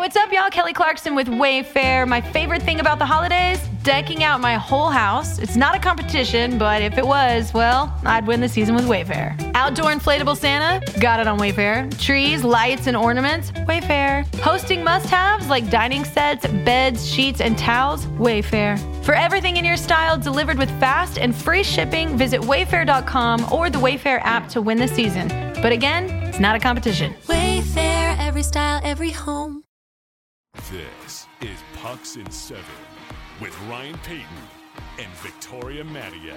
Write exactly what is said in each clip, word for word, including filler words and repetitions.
What's up, y'all? Kelly Clarkson with Wayfair. My favorite thing about the holidays? Decking out my whole house. It's not a competition, but if it was, well, I'd win the season with Wayfair. Outdoor inflatable Santa? Got it on Wayfair. Trees, lights, and ornaments? Wayfair. Hosting must-haves like dining sets, beds, sheets, and towels? Wayfair. For everything in your style delivered with fast and free shipping, visit wayfair dot com or the Wayfair app to win the season. But again, it's not a competition. Wayfair, every style, every home. This is Pucks in Seven with Ryan Payton and Victoria Matiash.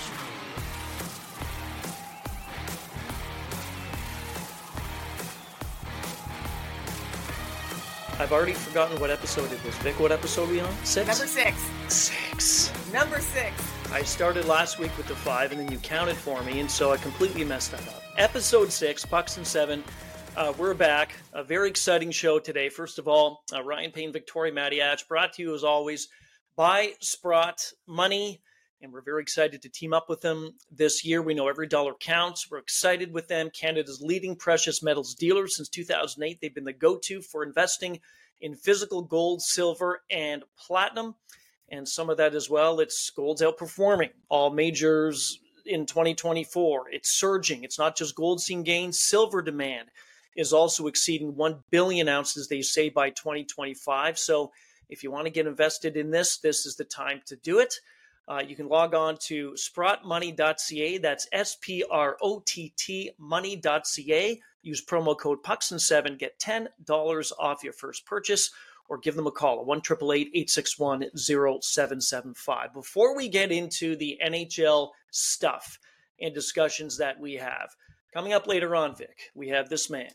I've already forgotten what episode it was. Vic, what episode are we on? Six? Number six. Six. Number six. I started last week with the five, and then you counted for me, and so I completely messed that up. Episode six, Pucks in Seven. Uh, we're back. A very exciting show today. First of all, uh, Ryan Payne, Victoria Matiash, brought to you as always by Sprott Money, and we're very excited to team up with them this year. We know every dollar counts. We're excited with them. Canada's leading precious metals dealer since two thousand eight. They've been the go-to for investing in physical gold, silver, and platinum, and some of that as well. It's gold's outperforming all majors in twenty twenty-four. It's surging. It's not just gold seeing gains. Silver demand is also exceeding one billion ounces, they say, by twenty twenty-five. So if you want to get invested in this, this is the time to do it. Uh, you can log on to sprott money dot c a. That's S P R O T T money dot c a. Use promo code pucks in seven. Get ten dollars off your first purchase, or give them a call at one eight eight eight, eight six one, zero seven seven five. Before we get into the N H L stuff and discussions that we have, coming up later on, Vic, we have this man.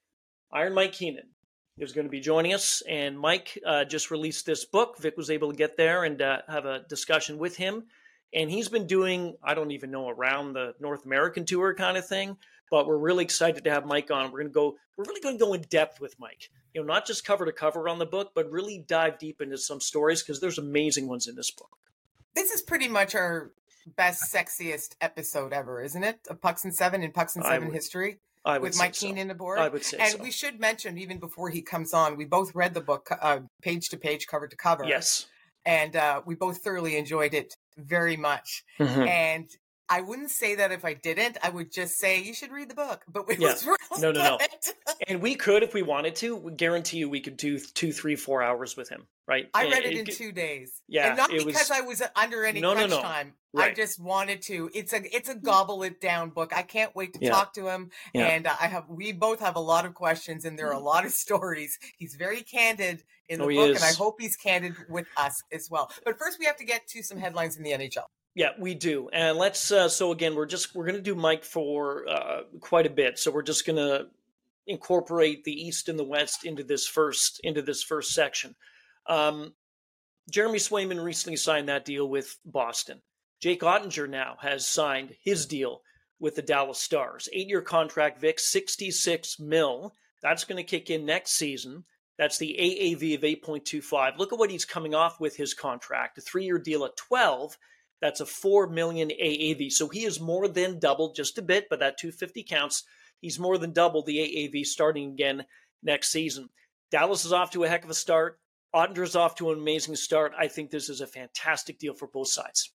Iron Mike Keenan is going to be joining us, and Mike uh, just released this book. Vic was able to get there and uh, have a discussion with him, and he's been doing, I don't even know, around the North American tour kind of thing, but we're really excited to have Mike on. We're going to go, we're really going to go in depth with Mike, you know, not just cover to cover on the book, but really dive deep into some stories, because there's amazing ones in this book. This is pretty much our best, sexiest episode ever, isn't it? Of Pucks in Seven in Pucks in Seven history. I would with Mike so. Keenan aboard. I would say and so. we should mention, even before he comes on, we both read the book uh, page to page, cover to cover. Yes. And uh, we both thoroughly enjoyed it very much. Mm-hmm. And I wouldn't say that if I didn't. I would just say you should read the book. But we yeah. was real No, no, good. no. And we could, if we wanted to, we guarantee you we could do two, three, four hours with him, right? I and read it, it in it, two days. Yeah. And not it because was, I was under any no, crunch no, no. time. Right. I just wanted to. It's a it's a gobble it down book. I can't wait to yeah. talk to him. Yeah. And uh, I have we both have a lot of questions, and there are a lot of stories. He's very candid in the oh, book, is. and I hope he's candid with us as well. But first, we have to get to some headlines in the N H L. Yeah, we do. And let's, uh, so again, we're just, we're going to do Mike for uh, quite a bit. So we're just going to incorporate the East and the West into this first, into this first section. Um, Jeremy Swayman recently signed that deal with Boston. Jake Ottinger now has signed his deal with the Dallas Stars. Eight-year contract, Vic, sixty-six mil. That's going to kick in next season. That's the A A V of eight point two five. Look at what he's coming off with his contract. A three-year deal at twelve. That's a four million A A V. So he is more than doubled, just a bit, but that two hundred fifty counts. He's more than doubled the A A V starting again next season. Dallas is off to a heck of a start. Ottinger's off to an amazing start. I think this is a fantastic deal for both sides.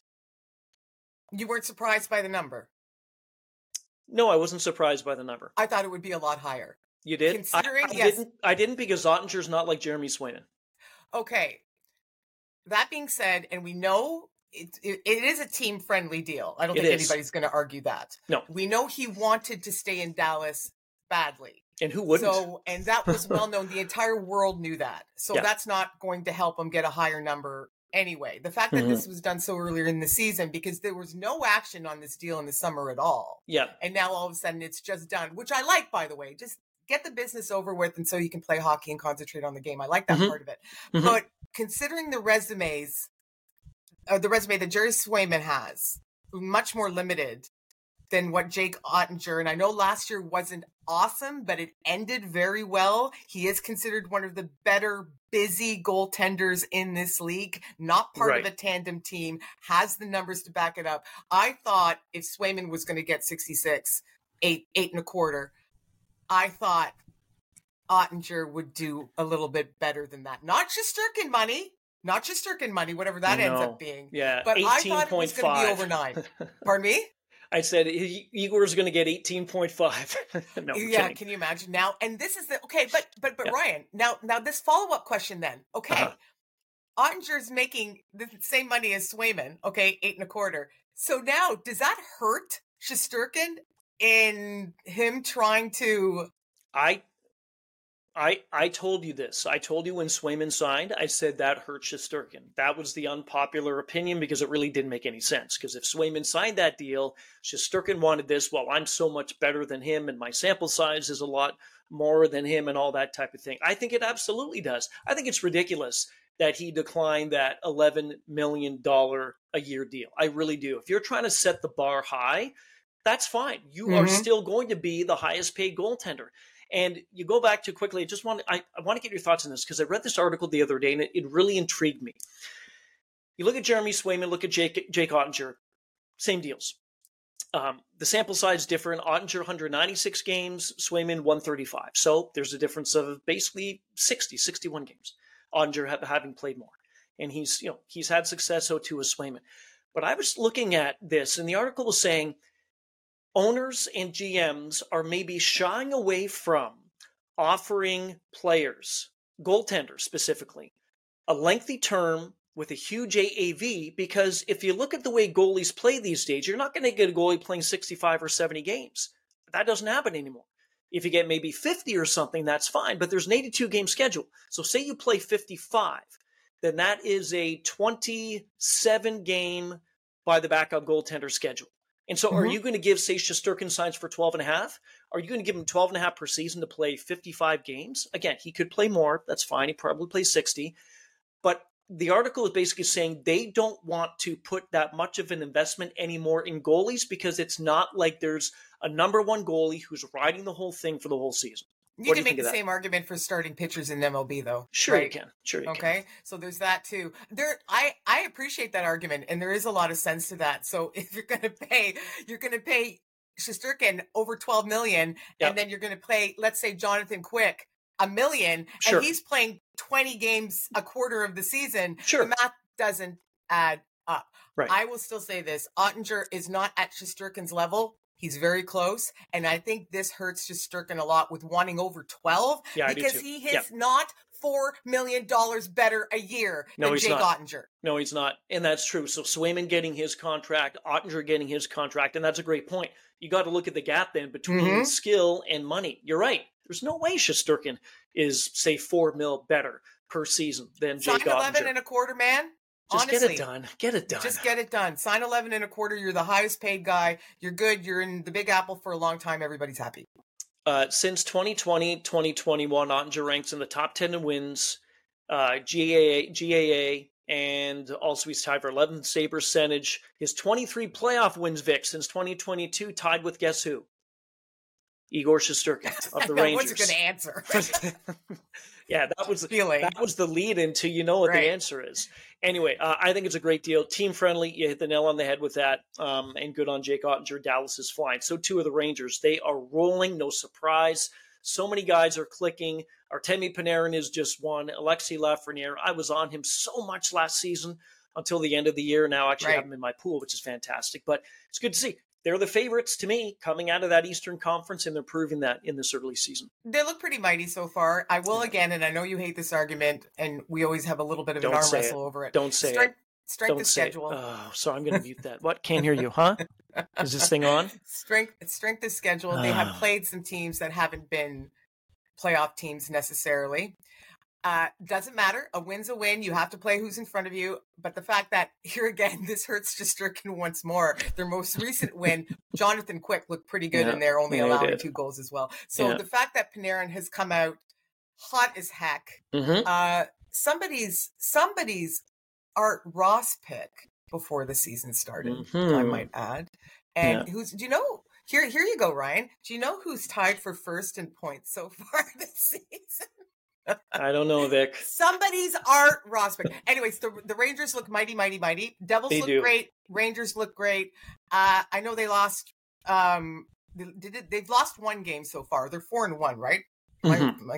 You weren't surprised by the number? No, I wasn't surprised by the number. I thought it would be a lot higher. You did? Considering, I, I yes. didn't. I didn't because Ottinger's not like Jeremy Swayman. Okay. That being said, and we know It, it, it is a team-friendly deal. I don't It think is. anybody's going to argue that. No. We know he wanted to stay in Dallas badly. And who wouldn't? So, and that was well known. The entire world knew that. So Yeah. that's not going to help him get a higher number anyway. The fact that Mhm. this was done so earlier in the season, because there was no action on this deal in the summer at all. Yeah. And now all of a sudden it's just done, which I like, by the way. Just get the business over with, and so you can play hockey and concentrate on the game. I like that Mhm. part of it. Mhm. But considering the resumes, uh, the resume that Jerry Swayman has, much more limited than what Jake Ottinger, and I know last year wasn't awesome, but it ended very well. He is considered one of the better busy goaltenders in this league, not part Right. of a tandem team, has the numbers to back it up. I thought if Swayman was going to get sixty-six, eight, eight and a quarter, I thought Ottinger would do a little bit better than that. Not Shesterkin money, not Shesterkin money, whatever that ends up being. Yeah, but I eighteen thought it was going to be over nine. Pardon me? I said Igor's going to get eighteen point five. No, yeah, kidding. Can you imagine now? And this is the okay, but but but Yeah. Ryan, now now this follow up question then. Okay, Uh-huh. Ottinger's making the same money as Swayman. Okay, eight and a quarter. So now does that hurt Shesterkin in him trying to? I, I, I told you this. I told you when Swayman signed, I said that hurt Shesterkin. That was the unpopular opinion because it really didn't make any sense. Because if Swayman signed that deal, Shesterkin wanted this. Well, I'm so much better than him, and my sample size is a lot more than him, and all that type of thing. I think it absolutely does. I think it's ridiculous that he declined that eleven million dollars a year deal. I really do. If you're trying to set the bar high, that's fine. You Mhm. are still going to be the highest paid goaltender. And you go back to quickly, I just want I, I want to get your thoughts on this because I read this article the other day and it, it really intrigued me. You look at Jeremy Swayman, look at Jake, Jake Ottinger, same deals. Um, the sample size is different. Ottinger one hundred ninety-six games, Swayman one thirty-five. So there's a difference of basically sixty, sixty-one games. Ottinger ha- having played more. And he's, you know, he's had success, so too is Swayman. But I was looking at this and the article was saying owners and G Ms are maybe shying away from offering players, goaltenders specifically, a lengthy term with a huge A A V because if you look at the way goalies play these days, you're not going to get a goalie playing sixty-five or seventy games. That doesn't happen anymore. If you get maybe fifty or something, that's fine, but there's an eighty-two game schedule. So say you play fifty-five, then that is a twenty-seven game by the backup goaltender schedule. And so are Mhm. you going to give, say, Shesterkin signs for twelve and a half? Are you going to give him twelve and a half per season to play fifty-five games? Again, he could play more. That's fine. He probably plays sixty. But the article is basically saying they don't want to put that much of an investment anymore in goalies because it's not like there's a number one goalie who's riding the whole thing for the whole season. You What do can you make think the of that? same argument for starting pitchers in M L B, though. Sure you right? can. Sure you can. Okay, so there's that too. There, I I appreciate that argument, and there is a lot of sense to that. So if you're going to pay, you're going to pay Shesterkin over twelve million, Yep. and then you're going to pay, let's say, Jonathan Quick a million, Sure. and he's playing twenty games a quarter of the season. Sure. The math doesn't add up. Right. I will still say this: Ottinger is not at Shesterkin's level. He's very close, and I think this hurts Shesterkin a lot with wanting over twelve Yeah, I do because too. he is Yeah. not four million dollars better a year No, than he's Jake not. Ottinger. No, he's not. And that's true. So Swayman getting his contract, Ottinger getting his contract, and that's a great point. You got to look at the gap then between Mhm. skill and money. You're right. There's no way Shesterkin is, say, four mil better per season than Sign Jake eleven Ottinger. and a quarter, man. Just Honestly, get it done. Get it done. just get it done. Sign eleven and a quarter. You're the highest paid guy. You're good. You're in the Big Apple for a long time. Everybody's happy. Uh, since twenty twenty, twenty twenty-one, Ottinger ranks in the top ten in wins, uh, G A A, G A A, and also he's tied for eleventh save percentage. His twenty-three playoff wins, Vic, since twenty twenty-two, tied with guess who? Igor Shesterkin of the I Rangers. wasn't going to answer. Yeah, that was Feeling. that was the lead into you know what Right. the answer is. Anyway, uh, I think it's a great deal. Team friendly. You hit the nail on the head with that. Um, and good on Jake Ottinger. Dallas is flying. So too are the Rangers. They are rolling. No surprise. So many guys are clicking. Artemi Panarin is just one. Alexei Lafreniere. I was on him so much last season until the end of the year. Now I actually Right. have him in my pool, which is fantastic. But it's good to see. They're the favorites to me coming out of that Eastern Conference, and they're proving that in this early season. They look pretty mighty so far. I will again, and I know you hate this argument, and we always have a little bit of Don't an arm say wrestle it. over it. Don't say strength, it. Strength Don't of say it. schedule. Oh, sorry, I'm going to mute that. What? Can't hear you, huh? Is this thing on? Strength, strength of schedule. They have Ah. played some teams that haven't been playoff teams necessarily. Uh, doesn't matter. A win's a win. You have to play who's in front of you. But the fact that here again, this hurts Shesterkin once more. Their most recent win, Jonathan Quick looked pretty good Yeah, in there, only yeah, he allowing did. two goals as well. So Yeah. the fact that Panarin has come out hot as heck, Mm-hmm. uh, somebody's somebody's Art Ross pick before the season started, I Mhm. might add. And Yeah. who's do you know? Here, here you go, Ryan. Do you know who's tied for first in points so far this season? I don't know, Vic. Somebody's Art Ross pick. Anyways, the the Rangers look mighty, mighty, mighty. Devils They look do. great. Rangers look great. Uh, I know they lost. Um, they, did it, they've lost one game so far. They're four and one, right? Am I- Mhm. am I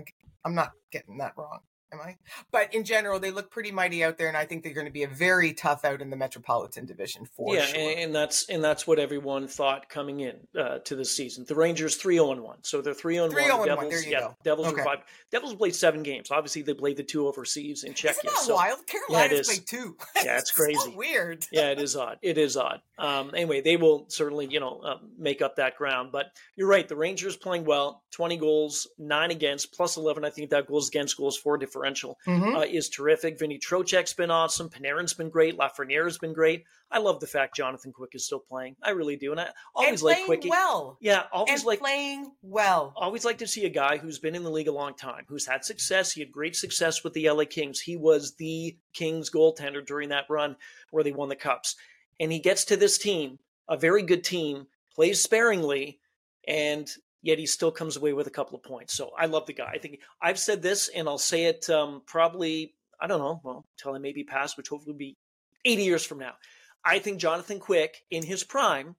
I'm not getting that wrong, am I? But in general, they look pretty mighty out there, and I think they're going to be a very tough out in the Metropolitan Division for yeah, sure. and, and that's and that's what everyone thought coming in uh, to this season. The Rangers three oh and one, so they're three oh and one. three oh and Devils, one, there you yeah, go. Devils Okay. are five. Devils played seven games. Obviously, they played the two overseas in Czechia. Isn't that so, wild? Yeah, it Carolina's is. played two. Yeah, it's so crazy. weird. Yeah, it is odd. It is odd. Um, anyway, they will certainly, you know, uh, make up that ground. But you're right. The Rangers playing well, twenty goals, nine against, plus eleven. I think that goals against, goals for differential Mhm. uh, is terrific. Vinny Trocheck's been awesome. Panarin's been great. Lafreniere's been great. I love the fact Jonathan Quick is still playing. I really do. And I always and like playing Quickie. well. Yeah, always And like playing well. always like to see a guy who's been in the league a long time, who's had success. He had great success with the L A Kings. He was the Kings goaltender during that run where they won the Cups. And he gets to this team, a very good team, plays sparingly, and yet he still comes away with a couple of points. So I love the guy. I think I've said this, and I'll say it um, probably, I don't know, well, until I maybe pass, which hopefully will be eighty years from now. I think Jonathan Quick, in his prime,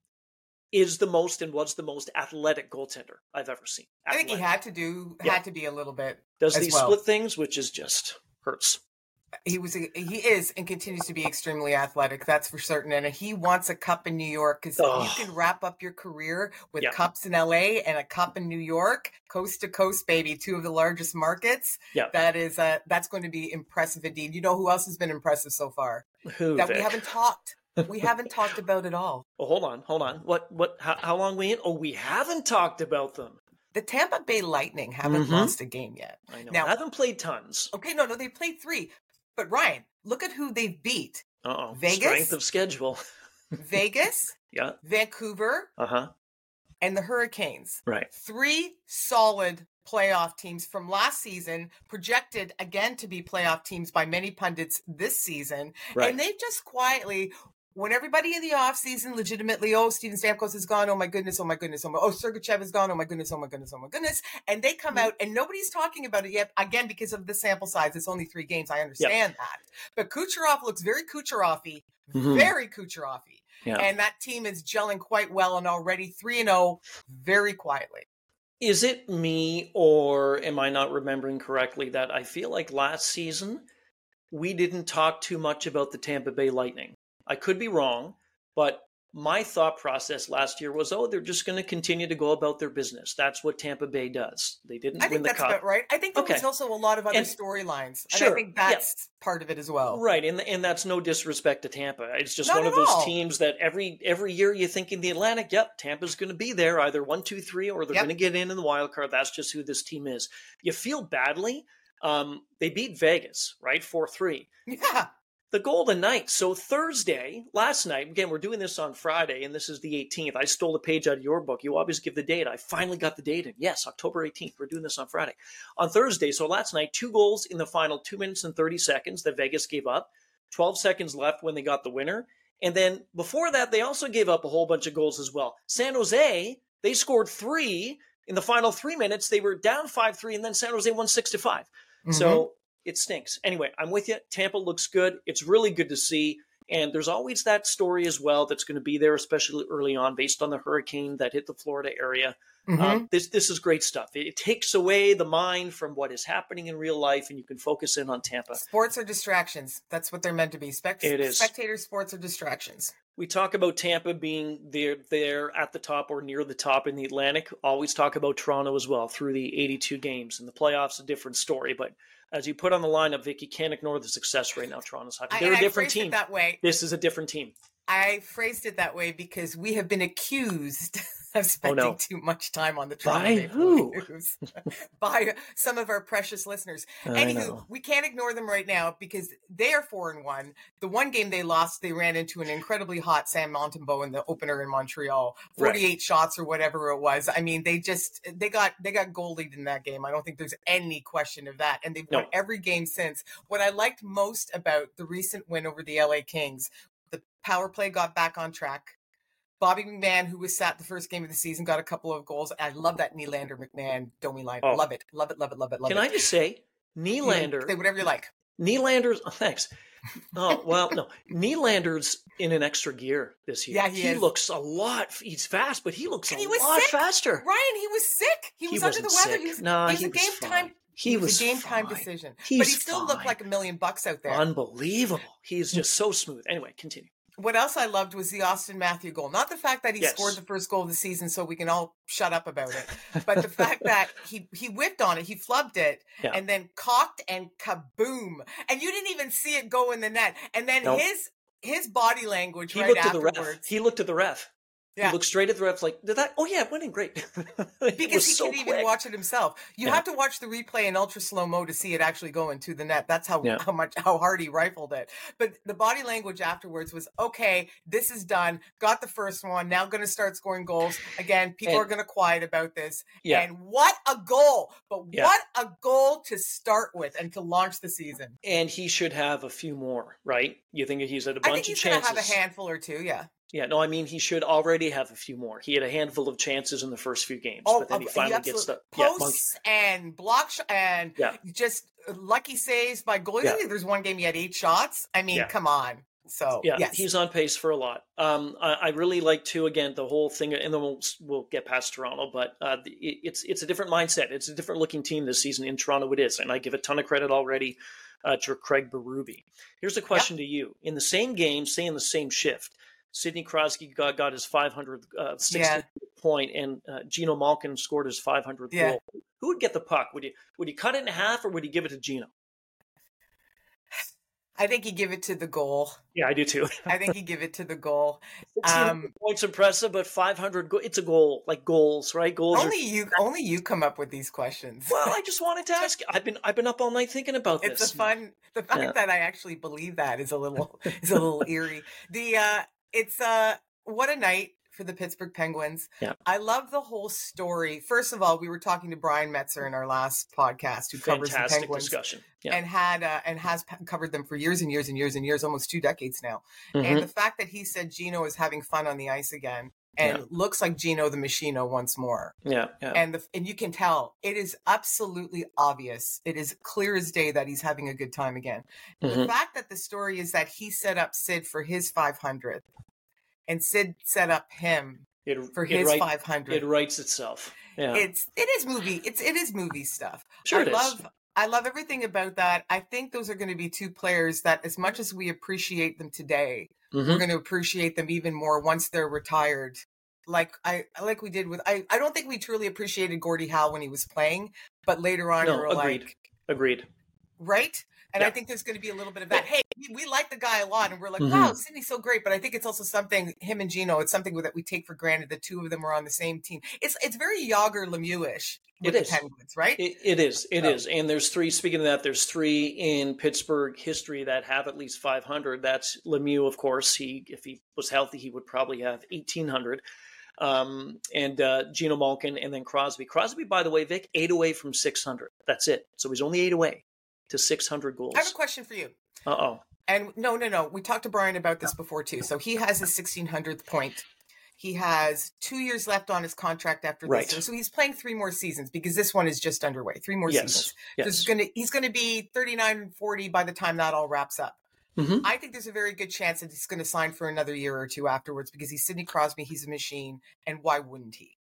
is the most and was the most athletic goaltender I've ever seen. I think he Athletic. had to do, had Yeah. to be a little bit. Does as these well. split things, which is just hurts. He was, he is, and continues to be extremely athletic. That's for certain. And he wants a cup in New York because Oh. you can wrap up your career with Yeah. cups in L A and a cup in New York, coast to coast, baby, two of the largest markets. Yeah. That is, uh, that's going to be impressive indeed. You know who else has been impressive so far? Who, That Vic? we haven't talked. We haven't talked about at all. Oh, hold on, hold on. What, what, how, how long we in? Oh, we haven't talked about them. The Tampa Bay Lightning haven't Mhm. lost a game yet. I know. Now- I haven't played tons. Okay, no, no, they played three. But Ryan, look at who they've beat. Uh-oh. Vegas? Strength of schedule. Vegas, Yeah. Vancouver, Uh-huh. and the Hurricanes. Right. Three solid playoff teams from last season, projected again to be playoff teams by many pundits this season. Right. And they've just quietly, when everybody in the offseason legitimately, oh, Steven Stamkos is gone, oh my goodness, oh my goodness, oh my, oh, Sergachev is gone, oh my goodness, oh my goodness, oh my goodness. And they come out and nobody's talking about it yet, again, because of the sample size. It's only three games. I understand that. But Kucherov looks very Kucherov-y, Mhm. very Kucherov-y. Yeah. And that team is gelling quite well and already three and oh very quietly. Is it me, or am I not remembering correctly, that I feel like last season we didn't talk too much about the Tampa Bay Lightning? I could be wrong, but my thought process last year was, oh, they're just going to continue to go about their business. That's what Tampa Bay does. They didn't I win think the that's cup. about right. I think there Okay. was also a lot of other And- storylines. And Sure, I think that's part of it as well. Right, and and that's no disrespect to Tampa. It's just Not one of at those all. teams that every every year you think in the Atlantic, yep, Tampa's going to be there, either one, two, three, or they're Yep. going to get in in the wild card. That's just who this team is. You feel badly. Um, they beat Vegas, right, four three. Yeah. The Golden Knights. So Thursday, last night, again, we're doing this on Friday, and this is the eighteenth. I stole a page out of your book. You always give the date. I finally got the date in. Yes, October eighteenth. We're doing this on Friday. On Thursday, so last night, two goals in the final two minutes and thirty seconds that Vegas gave up. twelve seconds left when they got the winner. And then before that, they also gave up a whole bunch of goals as well. San Jose, they scored three. In the final three minutes, they were down five three, and then San Jose won six to five. So it stinks. Anyway, I'm with you. Tampa looks good. It's really good to see. And there's always that story as well that's going to be there, especially early on, based on the hurricane that hit the Florida area. Mhm. Um, this this is great stuff. It, it takes away the mind from what is happening in real life, and you can focus in on Tampa. Sports are distractions. That's what they're meant to be. Spect- It is. Spectator sports are distractions. We talk about Tampa being there, there at the top or near the top in the Atlantic. Always talk about Toronto as well through the eighty-two games. And the playoffs, a different story. But as you put on the lineup, Vic, you can't ignore the success right now Toronto's having. I, They're and a I different phrased team. it that way. This is a different team. I phrased it that way because we have been accused of spending Oh, no. too much time on the Toronto By Maple who? Leafs. By some of our precious listeners. I Anywho, know. we can't ignore them right now because they are four and one. The one game they lost, they ran into an incredibly hot Sam Montembeault in the opener in Montreal. forty-eight Right. shots or whatever it was. I mean, they just they got they got goalied in that game. I don't think there's any question of that. And they've won No. every game since. What I liked most about the recent win over the L A Kings, the power play got back on track. Bobby McMahon, who was sat the first game of the season, got a couple of goals. I love that Nylander McMahon Domi line. Oh. Love it. Love it, love it, love it, love Can it. I just say, You know, Nylander, say whatever you like. Nylander's, oh, thanks. Oh, well, no. Nylander's in an extra gear this year. Yeah, he is. looks a lot, he's fast, but he looks And a he was lot sick. faster. Ryan, he was sick. He He was under the wasn't weather. sick. He was, Nah, he was he a was game fine. time He, it was, was a game time fine. decision. He's but he still fine. looked like a million bucks out there. Unbelievable. He's just so smooth. Anyway, continue. What else I loved was the Austin Matthew goal. Not the fact that he Yes. scored the first goal of the season so we can all shut up about it, but the fact that he, he whipped on it, he flubbed it, Yeah. and then cocked and kaboom. And you didn't even see it go in the net. And then Nope. his his body language He right looked at the afterwards. ref. He looked at the ref. Yeah. He looked straight at the ref like, did that? Oh, yeah, it went in great. It Because was he so could even quick. watch it himself. You Yeah. have to watch the replay in ultra slow mo to see it actually go into the net. That's how Yeah. how much how hard he rifled it. But the body language afterwards was okay. This is done. Got the first one. Now going to start scoring goals again. People And- are going to quiet about this. Yeah. And what a goal! But Yeah. what a goal to start with and to launch the season. And he should have a few more, right? You think he's had a I think bunch of he's going to chances. have a handful or two. Yeah. Yeah, no, I mean, he should already have a few more. He had a handful of chances in the first few games, Oh, but then he uh, finally gets absolute- the yeah, monkey. posts and block sh- and Yeah. just lucky saves by goalies. Yeah. I think there's one game he had eight shots. I mean, Yeah. come on. So Yeah, yes. he's on pace for a lot. Um, I, I really like too. Again, the whole thing, and then we'll we'll get past Toronto, but uh, the, it, it's it's a different mindset. It's a different looking team this season in Toronto. It is, and I give a ton of credit already uh, to Craig Berube. Here's a question to you: in the same game, say in the same shift, Sidney Crosby got, got his five hundredth uh, sixtieth point, and uh, Gino Malkin scored his five hundredth Yeah. goal. Who would get the puck? Would you would you cut it in half, or would you give it to Gino? I think he give it to the goal. Yeah, I do too. I think he give it to the goal. sixteen Um, points impressive, but five hundred. Go- it's a goal, like goals, right? Goals. Only are, you, only you come up with these questions. well, I just wanted to ask. I've been I've been up all night thinking about It's this. a fun. The fact Yeah. that I actually believe that is a little is a little eerie. The uh, it's uh, what a night for the Pittsburgh Penguins. Yeah. I love the whole story. First of all, we were talking to Brian Metzer in our last podcast, who covers the Fantastic Penguins discussion. Yeah. and had uh, and has p- covered them for years and years and years and years, almost two decades now. Mhm. And the fact that he said Gino is having fun on the ice again and Yeah. looks like Gino the Machino once more. yeah, yeah. And the and you can tell it is absolutely obvious. It is clear as day that he's having a good time again. The Mhm. fact that the story is that he set up Sid for his five hundredth, and Sid set up him It, for it his write- five hundredth. It writes itself. Yeah. It's it is movie. It's it is movie stuff. Sure I it is. love I love everything about that. I think those are going to be two players that, as much as we appreciate them today, Mhm. we're going to appreciate them even more once they're retired. Like I like we did with I, I don't think we truly appreciated Gordie Howe when he was playing, but later on No, we were agreed. like, Agreed. right? And I Yeah. think there's going to be a little bit of that. Hey, we, we like the guy a lot, and we're like, Mhm. wow, Sidney's so great. But I think it's also something him and Gino. It's something that we take for granted. The two of them were on the same team. It's it's very Yager Lemieux-ish with It the is. Penguins, right? It, it is. It Oh. is. And there's three. Speaking of that, there's three in Pittsburgh history that have at least five hundred. That's Lemieux, of course. He, if he was healthy, he would probably have eighteen hundred. Um, and uh, Gino Malkin, and then Crosby. Crosby, by the way, Vic, eight away from six hundred. That's it. So he's only eight away to six hundred goals. I have a question for you. Uh oh. And no, no, no. We talked to Brian about this before too. So he has his sixteen hundredth point. He has two years left on his contract after Right. this year. So he's playing three more seasons because this one is just underway. Three more Yes. seasons. Yes. There's gonna he's gonna be thirty-nine and forty by the time that all wraps up. Mhm. I think there's a very good chance that he's going to sign for another year or two afterwards because he's Sidney Crosby, he's a machine, and why wouldn't he?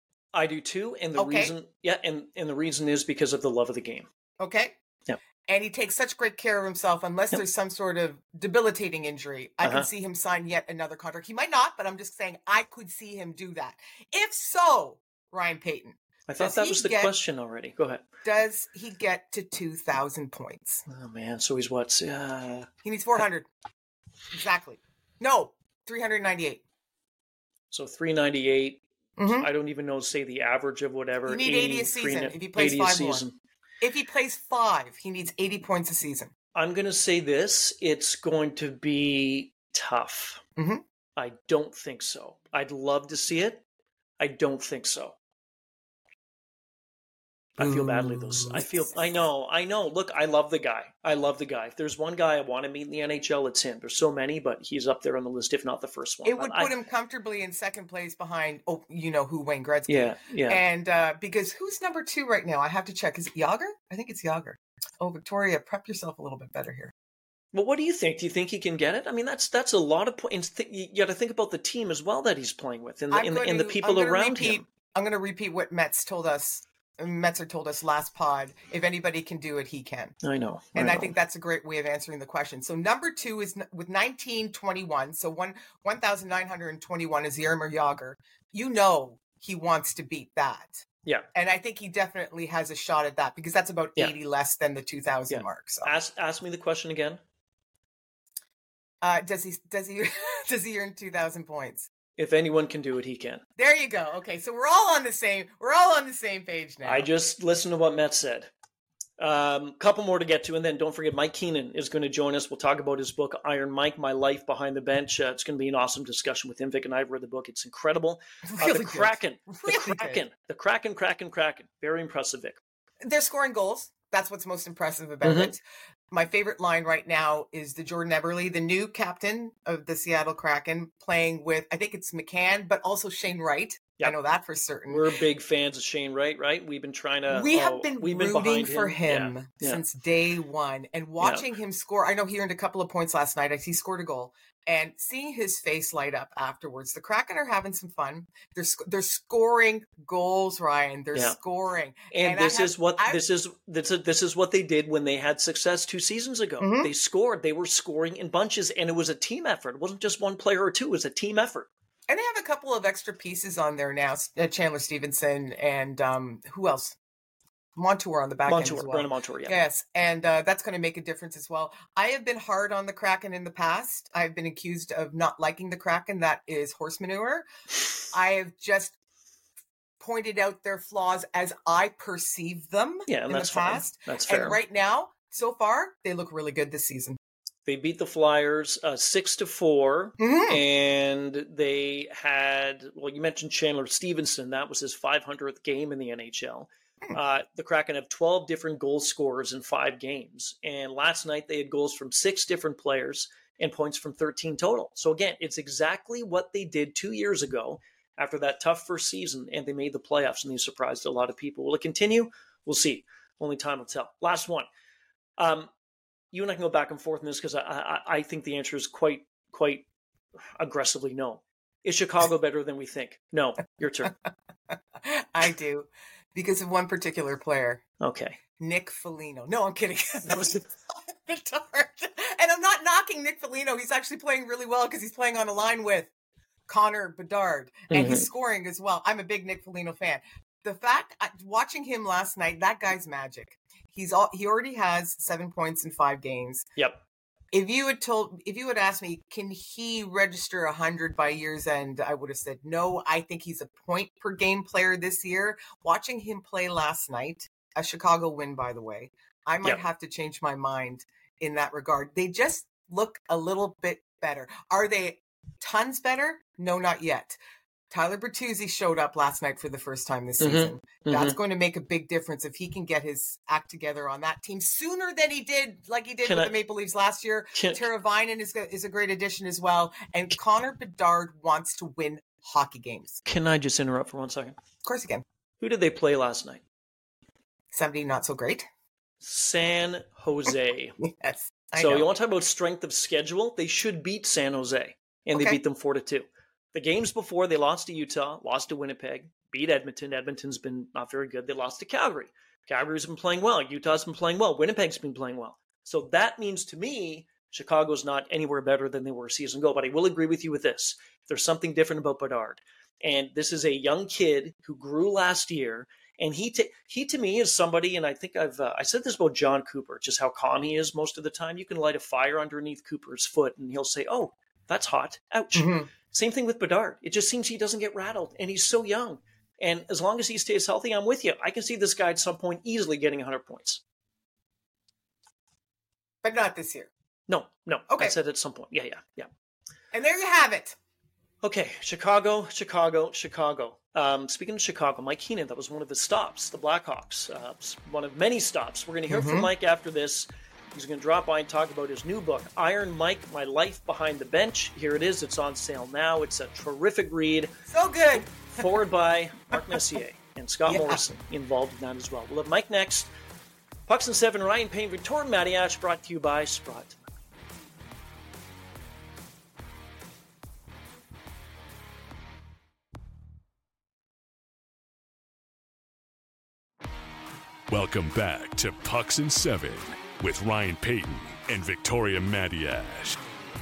I do too. And the Okay. reason, yeah, and, and the reason is because of the love of the game. Okay? Yep. And he takes such great care of himself, unless Yep. there's some sort of debilitating injury. I Uh-huh. can see him sign yet another contract. He might not, but I'm just saying I could see him do that. If so, Ryan Payton, I thought Does that he was the get- question already. Go ahead. does he get to two thousand points? Oh man, so he's what? Uh, He needs four hundred. Exactly. No, three hundred ninety-eight. so three ninety-eight. Mhm. I don't even know. Say the average of whatever. You need eighty a three season ni- if he plays eighty a five more. season. If he plays five, he needs eighty points a season. I'm going to say this. It's going to be tough. Mhm. I don't think so. I'd love to see it. I don't think so. I feel badly though. I feel. I know. I know. Look, I love the guy. I love the guy. If there's one guy I want to meet in the N H L, it's him. There's so many, but he's up there on the list, if not the first one. It would But I- put him comfortably in second place behind, oh, you know who, Wayne Gretzky. Yeah, yeah. And uh, because who's number two right now? I have to check. Is it Yager? I think it's Yager. Oh, Victoria, prep yourself a little bit better here. Well, what do you think? Do you think he can get it? I mean, that's that's a lot of points. Th- you got to think about the team as well that he's playing with, and the I'm and, the- going and the to- people I'm gonna around repeat, him. I'm going to repeat what Metz told us Metzer told us last pod, if anybody can do it, he can. I know. I and know. I think that's a great way of answering the question. So number two is n- with nineteen twenty-one. So one, one thousand nine hundred twenty-one is Jaromir Jagr. You know he wants to beat that. Yeah. And I think he definitely has a shot at that because that's about Yeah. eighty less than the two thousand Yeah. mark. So Ask ask me the question again. uh, does he does he does he earn two thousand points? If anyone can do it, he can. There you go. Okay, so we're all on the same we're all on the same page now. I just listened to what Matt said. Um, couple more to get to, and then don't forget Mike Keenan is going to join us. We'll talk about his book, Iron Mike, My Life Behind the Bench. Uh, it's going to be an awesome discussion with him. Vic and I have read the book. It's incredible. Uh, Really the good. Kraken. Really the Kraken. The Kraken, Kraken, Kraken. Very impressive, Vic. They're scoring goals. That's what's most impressive about Mhm. it. My favorite line right now is the Jordan Eberle, the new captain of the Seattle Kraken, playing with, I think it's McCann, but also Shane Wright. I Yep. know that for certain. We're big fans of Shane Wright, right? We've been trying to. we oh, have been we've rooting been behind for him, him Yeah, yeah. since day one. And watching him score, I know he earned a couple of points last night. He scored a goal. And seeing his face light up afterwards, the Kraken are having some fun. They're sc- they're scoring goals, Ryan. They're Yeah. scoring. And, And I this have- is what I- this is this is this is what they did when they had success two seasons ago. Mhm. They scored. They were scoring in bunches, and it was a team effort. It wasn't just one player or two. It was a team effort. And they have a couple of extra pieces on there now. Uh, Chandler Stevenson and um, who else? Montour on the back Montour, end as well. Brandon Montour, yeah. Yes, and uh, that's going to make a difference as well. I have been hard on the Kraken in the past. I've been accused of not liking the Kraken. That is horse manure. I have just pointed out their flaws as I perceive them Yeah, and in that's the fine. past. That's fair. And right now, so far, they look really good this season. They beat the Flyers uh, six to four, Mhm. and they had. Well, you mentioned Chandler Stevenson. That was his five hundredth game in the N H L. Uh, the Kraken have twelve different goal scorers in five games, and last night they had goals from six different players and points from thirteen total. So again, it's exactly what they did two years ago after that tough first season, and they made the playoffs, and they surprised a lot of people. Will it continue? We'll see. Only time will tell. Last one. Um, you and I can go back and forth on this because I, I, I think the answer is quite, quite aggressively no. Is Chicago better than we think? No. Your turn. I do, because of one particular player, Okay. Nick Foligno. No, I'm kidding. That was Bedard. And I'm not knocking Nick Foligno. He's actually playing really well because he's playing on a line with Connor Bedard, and he's scoring as well. I'm a big Nick Foligno fan. The fact, I- watching him last night, that guy's magic. He's all, he already has seven points in five games. Yep. If you had told, if you had asked me, can he register a hundred by year's end? I would have said no. I think he's a point per game player this year. Watching him play last night, a Chicago win, by the way, I might Yep. have to change my mind in that regard. They just look a little bit better. Are they tons better? No, not yet. Tyler Bertuzzi showed up last night for the first time this Mhm. season. That's Mhm. going to make a big difference if he can get his act together on that team sooner than he did, like he did Can with I- the Maple Leafs last year. Can- Tara Vinen is, a- is a great addition as well. And Connor Bedard wants to win hockey games. Can I just interrupt for one second? Of course, again, Who did they play last night? somebody not so great. San Jose. Yes. I So know. you want to talk about strength of schedule? They should beat San Jose, and they Okay. beat them four to two. The games before, they lost to Utah, lost to Winnipeg, beat Edmonton. Edmonton's been not very good. They lost to Calgary. Calgary's been playing well. Utah's been playing well. Winnipeg's been playing well. So that means to me, Chicago's not anywhere better than they were a season ago. But I will agree with you with this. There's something different about Bedard. And this is a young kid who grew last year. And he, to, he to me is somebody, and I think I've uh, I said this about John Cooper, just how calm he is most of the time. You can light a fire underneath Cooper's foot, and he'll say, "Oh, that's hot. Ouch." Mhm. Same thing with Bedard. It just seems he doesn't get rattled, and he's so young. And as long as he stays healthy, I'm with you. I can see this guy at some point easily getting one hundred points. But not this year. No, no. Okay. I said at some point. Yeah, yeah, yeah. And there you have it. Okay, Chicago, Chicago, Chicago. Um, speaking of Chicago, Mike Keenan, that was one of his stops, the Blackhawks. Uh, one of many stops. We're going to hear from Mike after this. He's going to drop by and talk about his new book, Iron Mike, My Life Behind the Bench. Here it is. It's on sale now. It's a terrific read. So good. Forward by Mark Messier and Scott Yeah. Morrison involved in that as well. We'll have Mike next. Pucks and Seven, Ryan Payne, Victoria Matty Ash, brought to you by Sprott. Welcome back to Pucks and Seven with Ryan Payton and Victoria Madiash.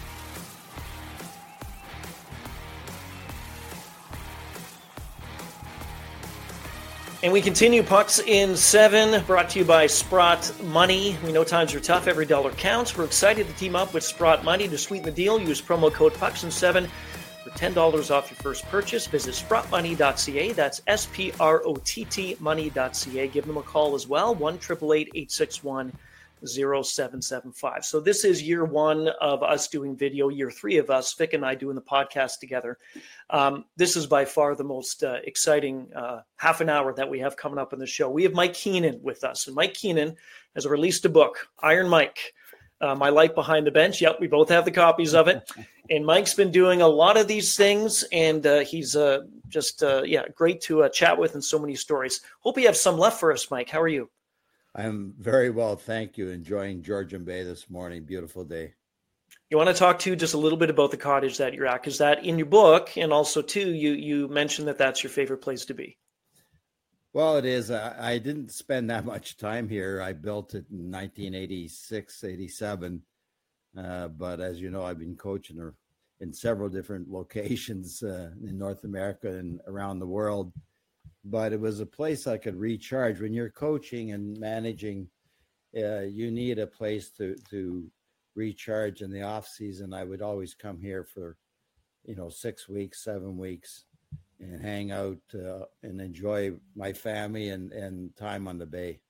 And we continue Pucks in Seven, brought to you by Sprott Money. We know times are tough. Every dollar counts. We're excited to team up with Sprott Money to sweeten the deal. Use promo code Pucks in Seven for ten dollars off your first purchase. Visit sprott money dot c a. That's S P R O T T money dot c a. Give them a call as well, one eight eight eight, eight six one, zero seven seven five. So this is year one of us doing video, year three of us, Vic and I, doing the podcast together. Um, this is by far the most uh, exciting uh, half an hour that we have coming up in the show. We have Mike Keenan with us, and Mike Keenan has released a book, Iron Mike, uh, My Life Behind the Bench. Yep, we both have the copies of it. And Mike's been doing a lot of these things, and uh, he's uh, just, uh, yeah, great to uh, chat with, and so many stories. Hope you have some left for us, Mike. How are you? I'm very well, thank you. Enjoying Georgian Bay this morning. Beautiful day. You want to talk to just a little bit about the cottage that you're at, because that in your book, and also too, you you mentioned that that's your favorite place to be. Well, it is. I, I didn't spend that much time here. I built it in nineteen eighty-six, eighty-seven. Uh, but as you know, I've been coaching her in several different locations uh, in North America and around the world. But it was a place I could recharge. When you're coaching and managing, uh, you need a place to to recharge in the off season. I would always come here for, you know, six weeks, seven weeks, and hang out uh, and enjoy my family and and time on the bay.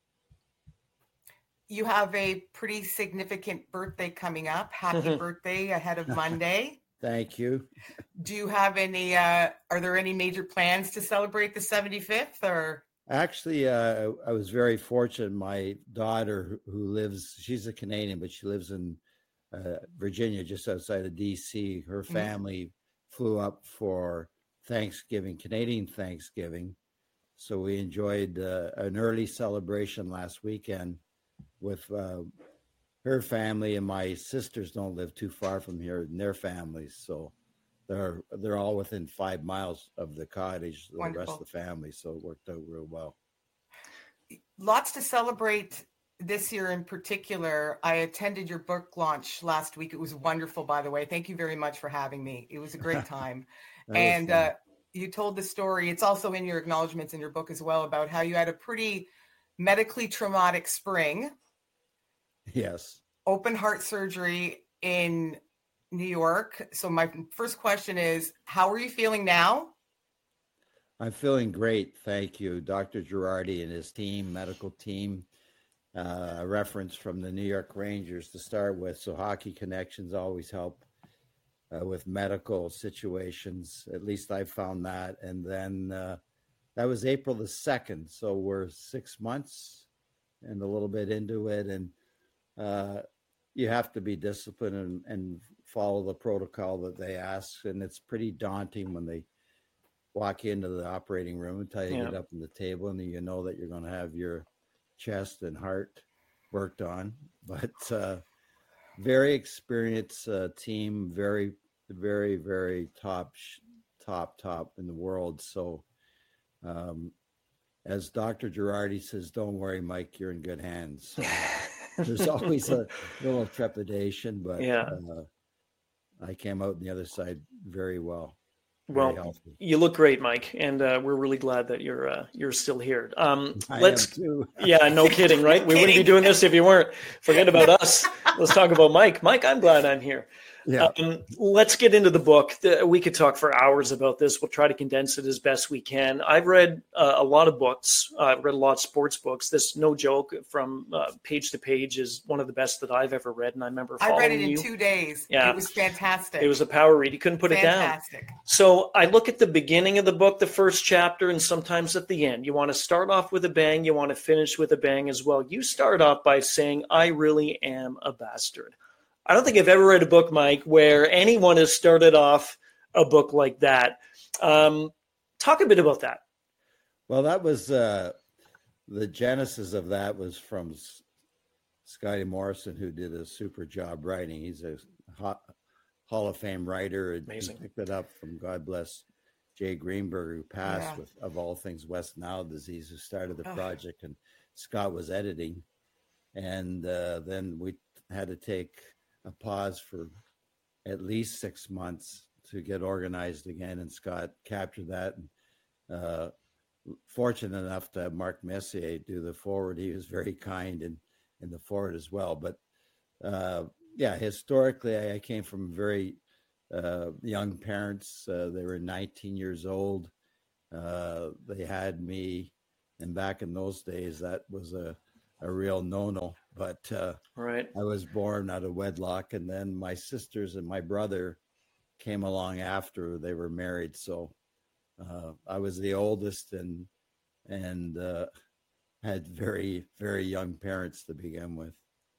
You have a pretty significant birthday coming up. Happy birthday ahead of Monday. Thank you. Do you have any, uh, are there any major plans to celebrate the seventy-fifth or? Actually, uh, I was very fortunate. My daughter who lives, she's a Canadian, but she lives in uh, Virginia, just outside of D C. Her family mm-hmm. flew up for Thanksgiving, Canadian Thanksgiving. So we enjoyed uh, an early celebration last weekend with uh, her family, and my sisters don't live too far from here and their families. So they're they're all within five miles of the cottage, the Wonderful. rest of the family. So it worked out real well. Lots to celebrate this year in particular. I attended your book launch last week. It was wonderful, by the way. Thank you very much for having me. It was a great time. And uh, you told the story. It's also in your acknowledgments in your book as well about how you had a pretty medically traumatic spring. Yes. Open heart surgery in New York. So my first question is, how are you feeling now? I'm feeling great. Thank you. Doctor Girardi and his team, medical team, uh, a reference from the New York Rangers to start with. So hockey connections always help uh, with medical situations. At least I found that. And then uh, that was April the second. So we're six months and a little bit into it. And uh, you have to be disciplined and, and follow the protocol that they ask. And it's pretty daunting when they walk into the operating room until you yeah. get up on the table and you know that you're going to have your chest and heart worked on. But uh, very experienced uh, team, very, very, very top, top, top in the world. So um, as Doctor Girardi says, don't worry, Mike, you're in good hands. So, there's always a little trepidation, but yeah. uh, I came out on the other side very well. Well, very healthy. You look great, Mike, and uh, we're really glad that you're uh, you're still here. Um, I let's, am too. Yeah, no kidding, right? We wouldn't be doing this if you weren't. Forget about us. Let's talk about Mike. Mike, I'm glad I'm here. Yeah. Um, let's get into the book. We could talk for hours about this. We'll try to condense it as best we can. I've read uh, a lot of books. Uh, I've read a lot of sports books. This, no joke, from uh, page to page is one of the best that I've ever read. And I remember following I read it in you. two days. Yeah. It was fantastic. It was a power read. You couldn't put fantastic. it down. So I look at the beginning of the book, the first chapter, and sometimes at the end. You want to start off with a bang. You want to finish with a bang as well. You start off by saying, I really am a bastard. I don't think I've ever read a book, Mike, where anyone has started off a book like that. Um, talk a bit about that. Well, that was uh, the genesis of that was from S- Scotty Morrison, who did a super job writing. He's a ho- Hall of Fame writer. And Amazing. He picked it up from, God bless, Jay Greenberg, who passed Yeah. with, of all things, West Nile disease, who started the Oh. project. And Scott was editing. And uh, then we had to take a pause for at least six months to get organized again. And Scott captured that. And, uh, fortunate enough to have Mark Messier do the forward. He was very kind in, in the forward as well. But uh, yeah, historically, I, I came from very uh, young parents. Uh, they were nineteen years old. Uh, they had me. And back in those days, that was a a real no-no, but uh, right. I was born out of wedlock, and then my sisters and my brother came along after they were married. So uh, I was the oldest, and and uh, had very very young parents to begin with.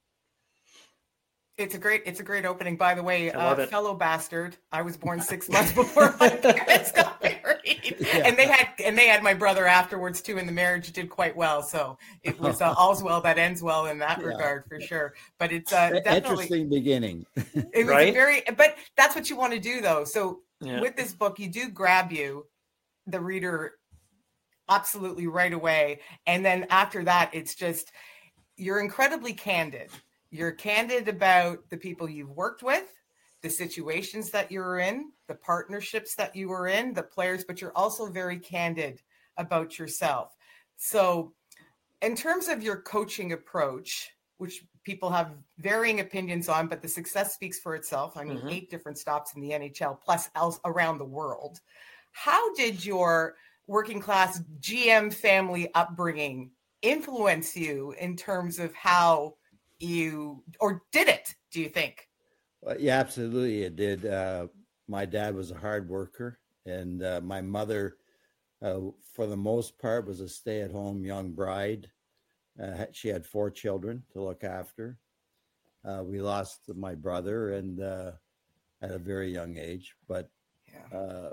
It's a great, it's a great opening. By the way, I love uh, it. fellow bastard, I was born six months before my parents got married, Yeah. and they had, and they had my brother afterwards too. And the marriage did quite well, so it was uh, all's well that ends well in that Yeah. regard for sure. But it's uh, definitely Interesting beginning. it was Right? very, but that's what you want to do though. So Yeah. with this book, you do grab you, the reader, absolutely right away, and then after that, it's just you're incredibly candid. You're candid about the people you've worked with, the situations that you're in, the partnerships that you were in, the players, but you're also very candid about yourself. So, in terms of your coaching approach, which people have varying opinions on, but the success speaks for itself. I mean, Mhm. eight different stops in the N H L plus else around the world. How did your working class G M family upbringing influence you in terms of how you, or did it, do you think? Well, yeah, absolutely, it did. Uh, my dad was a hard worker, and uh, my mother, uh, for the most part, was a stay-at-home young bride. Uh, she had four children to look after. Uh, we lost my brother, and uh, at a very young age, but Yeah. uh,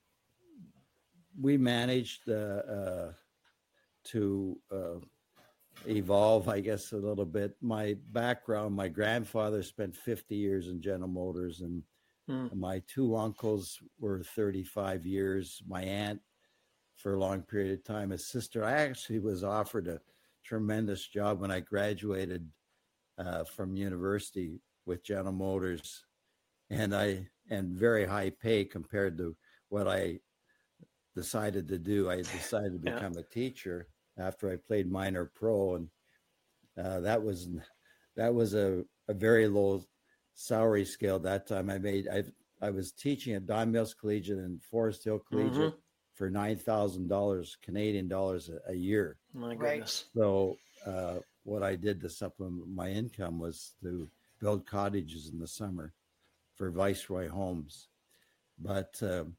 we managed uh, uh, to uh, evolve, I guess, a little bit. My background, my grandfather spent fifty years in General Motors, and Mm. my two uncles were thirty-five years. My aunt for a long period of time. His sister, I actually was offered a tremendous job when I graduated uh, from university with General Motors, and I and very high pay compared to what I decided to do. I decided to Yeah. become a teacher after I played minor pro, and uh, that was that was a, a very low salary scale at that time. I made I I was teaching at Don Mills Collegiate and Forest Hill Collegiate Mhm. for nine thousand dollars Canadian dollars a, a year. My Right. goodness. So uh, what I did to supplement my income was to build cottages in the summer for Viceroy Homes. But um,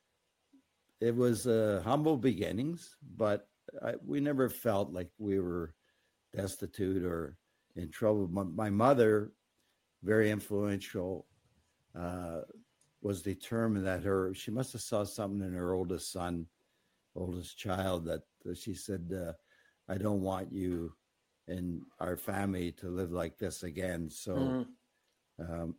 it was uh, humble beginnings, but I, we never felt like we were destitute or in trouble. My, my mother, very influential, uh, was determined that her, she must have saw something in her oldest son, oldest child, that uh, she said, uh, I don't want you and our family to live like this again. So Mhm. um,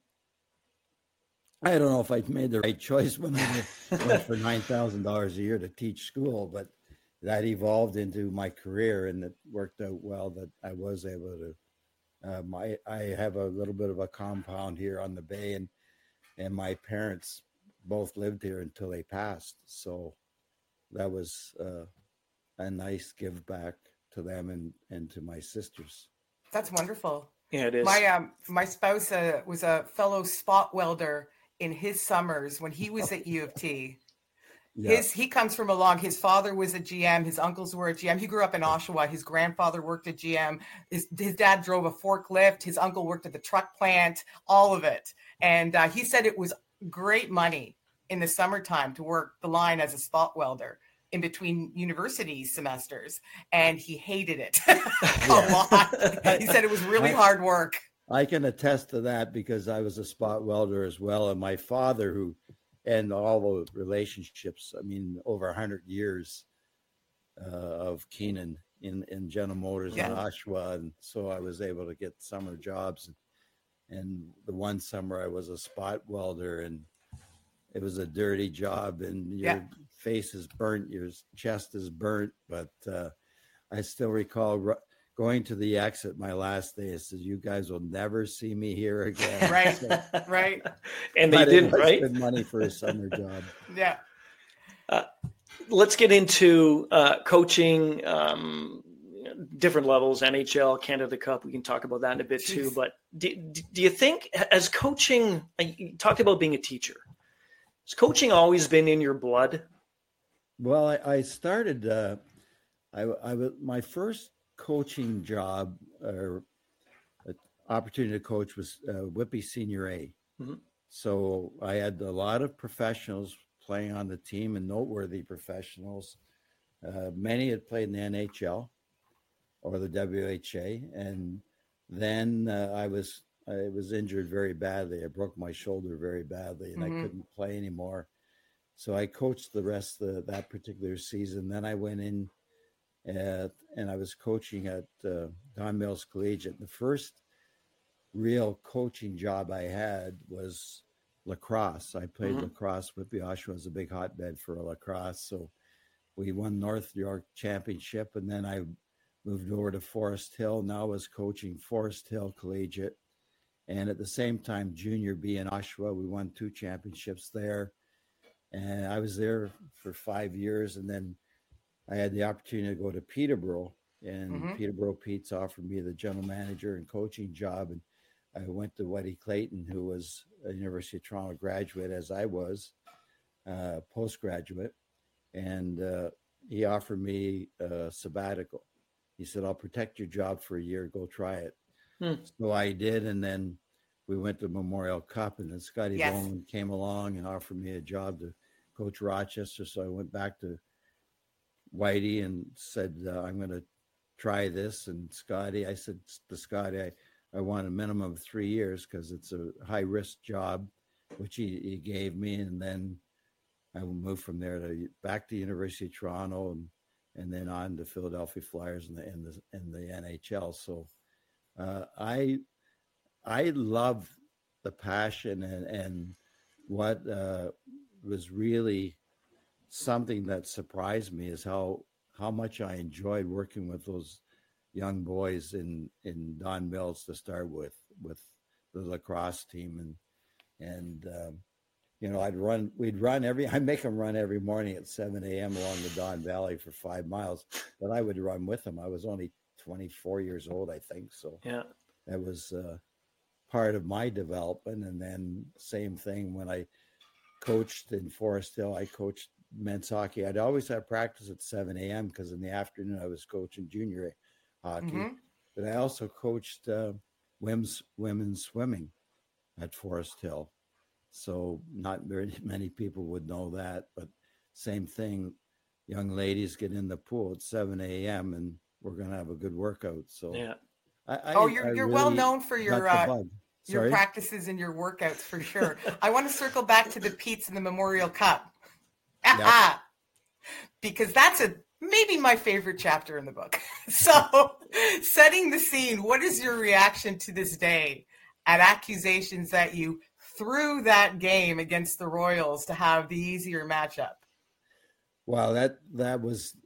I don't know if I made the right choice when I went for nine thousand dollars a year to teach school, but that evolved into my career, and it worked out well that I was able to. Um, I, I have a little bit of a compound here on the bay, and and my parents both lived here until they passed. So that was uh, a nice give back to them and, and to my sisters. That's wonderful. Yeah, it is. My um my spouse uh, was a fellow spot welder in his summers when he was at U of T. Yeah. His he comes from a long. His father was a G M. His uncles were a G M. He grew up in Oshawa. His grandfather worked at G M. His, his dad drove a forklift. His uncle worked at the truck plant. All of it. And uh, he said it was great money in the summertime to work the line as a spot welder in between university semesters, and he hated it a lot. He said it was really hard work. I can attest to that because I was a spot welder as well. And my father, who, and all the relationships, I mean, over a hundred years uh, of Keenan in, in General Motors Yeah. in Oshawa. And so I was able to get summer jobs. And, and the one summer I was a spot welder, and it was a dirty job, and your Yeah. face is burnt, your chest is burnt. But uh, I still recall going to the exit my last day, I said, "You guys will never see me here again." Right, So, right. And they but it didn't, was right? good money for a summer job. Yeah. Uh, let's get into uh, coaching, um, different levels, N H L, Canada Cup. We can talk about that in a bit too. Jeez. But do, do you think, as coaching, you talked about being a teacher. Has coaching always been in your blood? Well, I, I started. Uh, I, I was my first coaching job or uh, opportunity to coach was uh, Whitby Senior A. Mhm. So I had a lot of professionals playing on the team and noteworthy professionals. Uh, many had played in the N H L or the W H A, and then uh, I was I was injured very badly. I broke my shoulder very badly, and Mhm. I couldn't play anymore. So I coached the rest of the, that particular season. Then I went in at, and I was coaching at uh, Don Mills Collegiate. The first real coaching job I had was lacrosse. I played Mhm. lacrosse. Whitby Oshawa was a big hotbed for lacrosse. So we won North York Championship, and then I moved over to Forest Hill. Now I was coaching Forest Hill Collegiate. And at the same time, Junior B in Oshawa, we won two championships there. And I was there for five years. And then I had the opportunity to go to Peterborough. And Mhm. Peterborough Pete's offered me the general manager and coaching job. And I went to Weddy Clayton, who was a University of Toronto graduate, as I was, uh, postgraduate. And uh, he offered me a sabbatical. He said, "I'll protect your job for a year. Go try it." Hmm. So I did. And then we went to Memorial Cup, and then Scotty Yes. Bowman came along and offered me a job to coach Rochester. So I went back to Whitey and said, uh, "I'm going to try this." And Scotty, I said to Scotty, I, I want a minimum of three years because it's a high risk job, which he, he gave me. And then I moved from there to back to University of Toronto and, and then on to Philadelphia Flyers and the, and the, and the N H L. So uh, I, I love the passion and, and what uh, was really something that surprised me is how, how much I enjoyed working with those young boys in, in Don Mills to start with, with the lacrosse team. And, and, um, you know, I'd run, we'd run every, I'd make them run every morning at seven a.m. along the Don Valley for five miles, but I would run with them. I was only twenty-four years old, I think. So Yeah. that was uh, part of my development. And then same thing when I coached in Forest Hill, I coached men's hockey. I'd always have practice at seven a.m. because in the afternoon I was coaching junior hockey. Mhm. But I also coached uh, women's, women's swimming at Forest Hill. So not very many people would know that, but same thing. Young ladies get in the pool at seven a.m. and we're going to have a good workout. So Yeah. I, I, Oh, you're I you're really well known for got your the uh, bug. your Sorry? practices and your workouts for sure. I want to circle back to the Pete's and the Memorial Cup. Yep. Because that's a maybe my favorite chapter in the book. So, setting the scene, what is your reaction to this day at accusations that you threw that game against the Royals to have the easier matchup? Well, that that was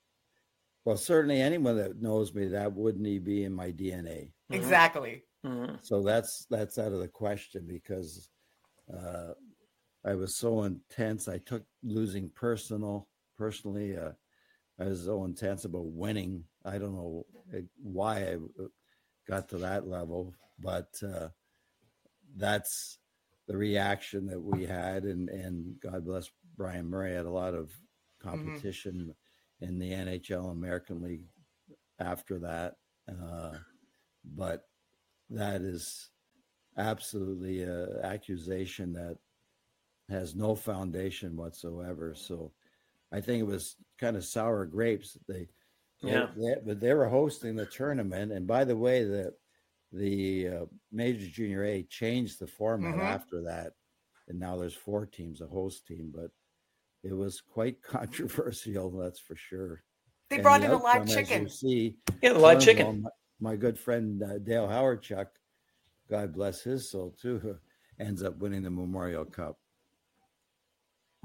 well, certainly anyone that knows me, that wouldn't be in my D N A. Mm-hmm. Exactly. Mm-hmm. So that's that's out of the question because uh, I was so intense. I took losing personal personally. Uh, I was so intense about winning. I don't know why I got to that level, but uh, that's the reaction that we had. And, and God bless Brian Murray, had a lot of competition mm-hmm. in the N H L American League after that. Uh, but that is absolutely an accusation that has no foundation whatsoever. So I think it was kind of sour grapes. They, yeah, they, they, they were hosting the tournament. And by the way, the, the uh, Major Junior A changed the format mm-hmm. after that. And now there's four teams, a host team, but it was quite controversial. That's for sure. They and brought the in a outcome, live chicken. As you see, yeah, the live chicken. Them, my, my good friend, uh, Dale Howardchuk, God bless his soul too, ends up winning the Memorial Cup.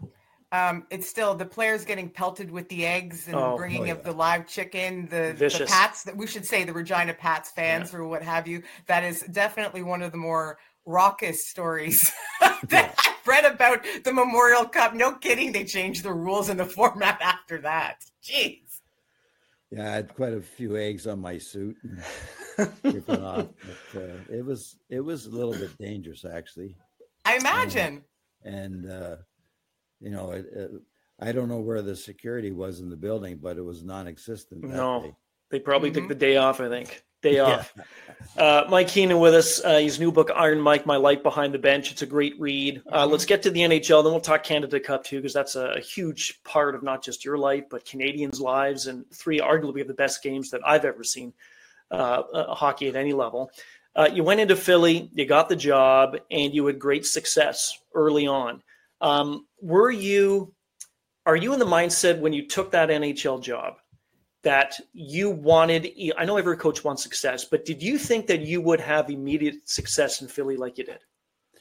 Um, it's still the players getting pelted with the eggs and Oh, bringing oh, yeah. of the live chicken, the, the Vicious. Pats, that we should say the Regina Pats fans or what have you. That is definitely one of the more raucous stories that Yeah. I've read about the Memorial Cup. No kidding. They changed the rules and the format after that. Jeez. Yeah, I had quite a few eggs on my suit and ripping off. But, uh, it was it was a little bit dangerous, actually. I imagine. And uh, you know, it, it, I don't know where the security was in the building, but it was non-existent. That No, day. they probably Mhm. took the day off, I think. Day Yeah. off. Uh, Mike Keenan with us. Uh, his new book, Iron Mike, My Life Behind the Bench. It's a great read. Uh, let's get to the N H L, then we'll talk Canada Cup too, because that's a, a huge part of not just your life, but Canadians' lives, and three arguably of the best games that I've ever seen, uh, uh, hockey at any level. Uh, you went into Philly, you got the job, and you had great success early on. Um, were you, are you in the mindset when you took that N H L job that you wanted, I know every coach wants success, but did you think that you would have immediate success in Philly like you did?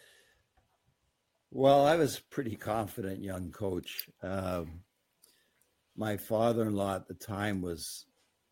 Well, I was a pretty confident young coach. Um, my father-in-law at the time was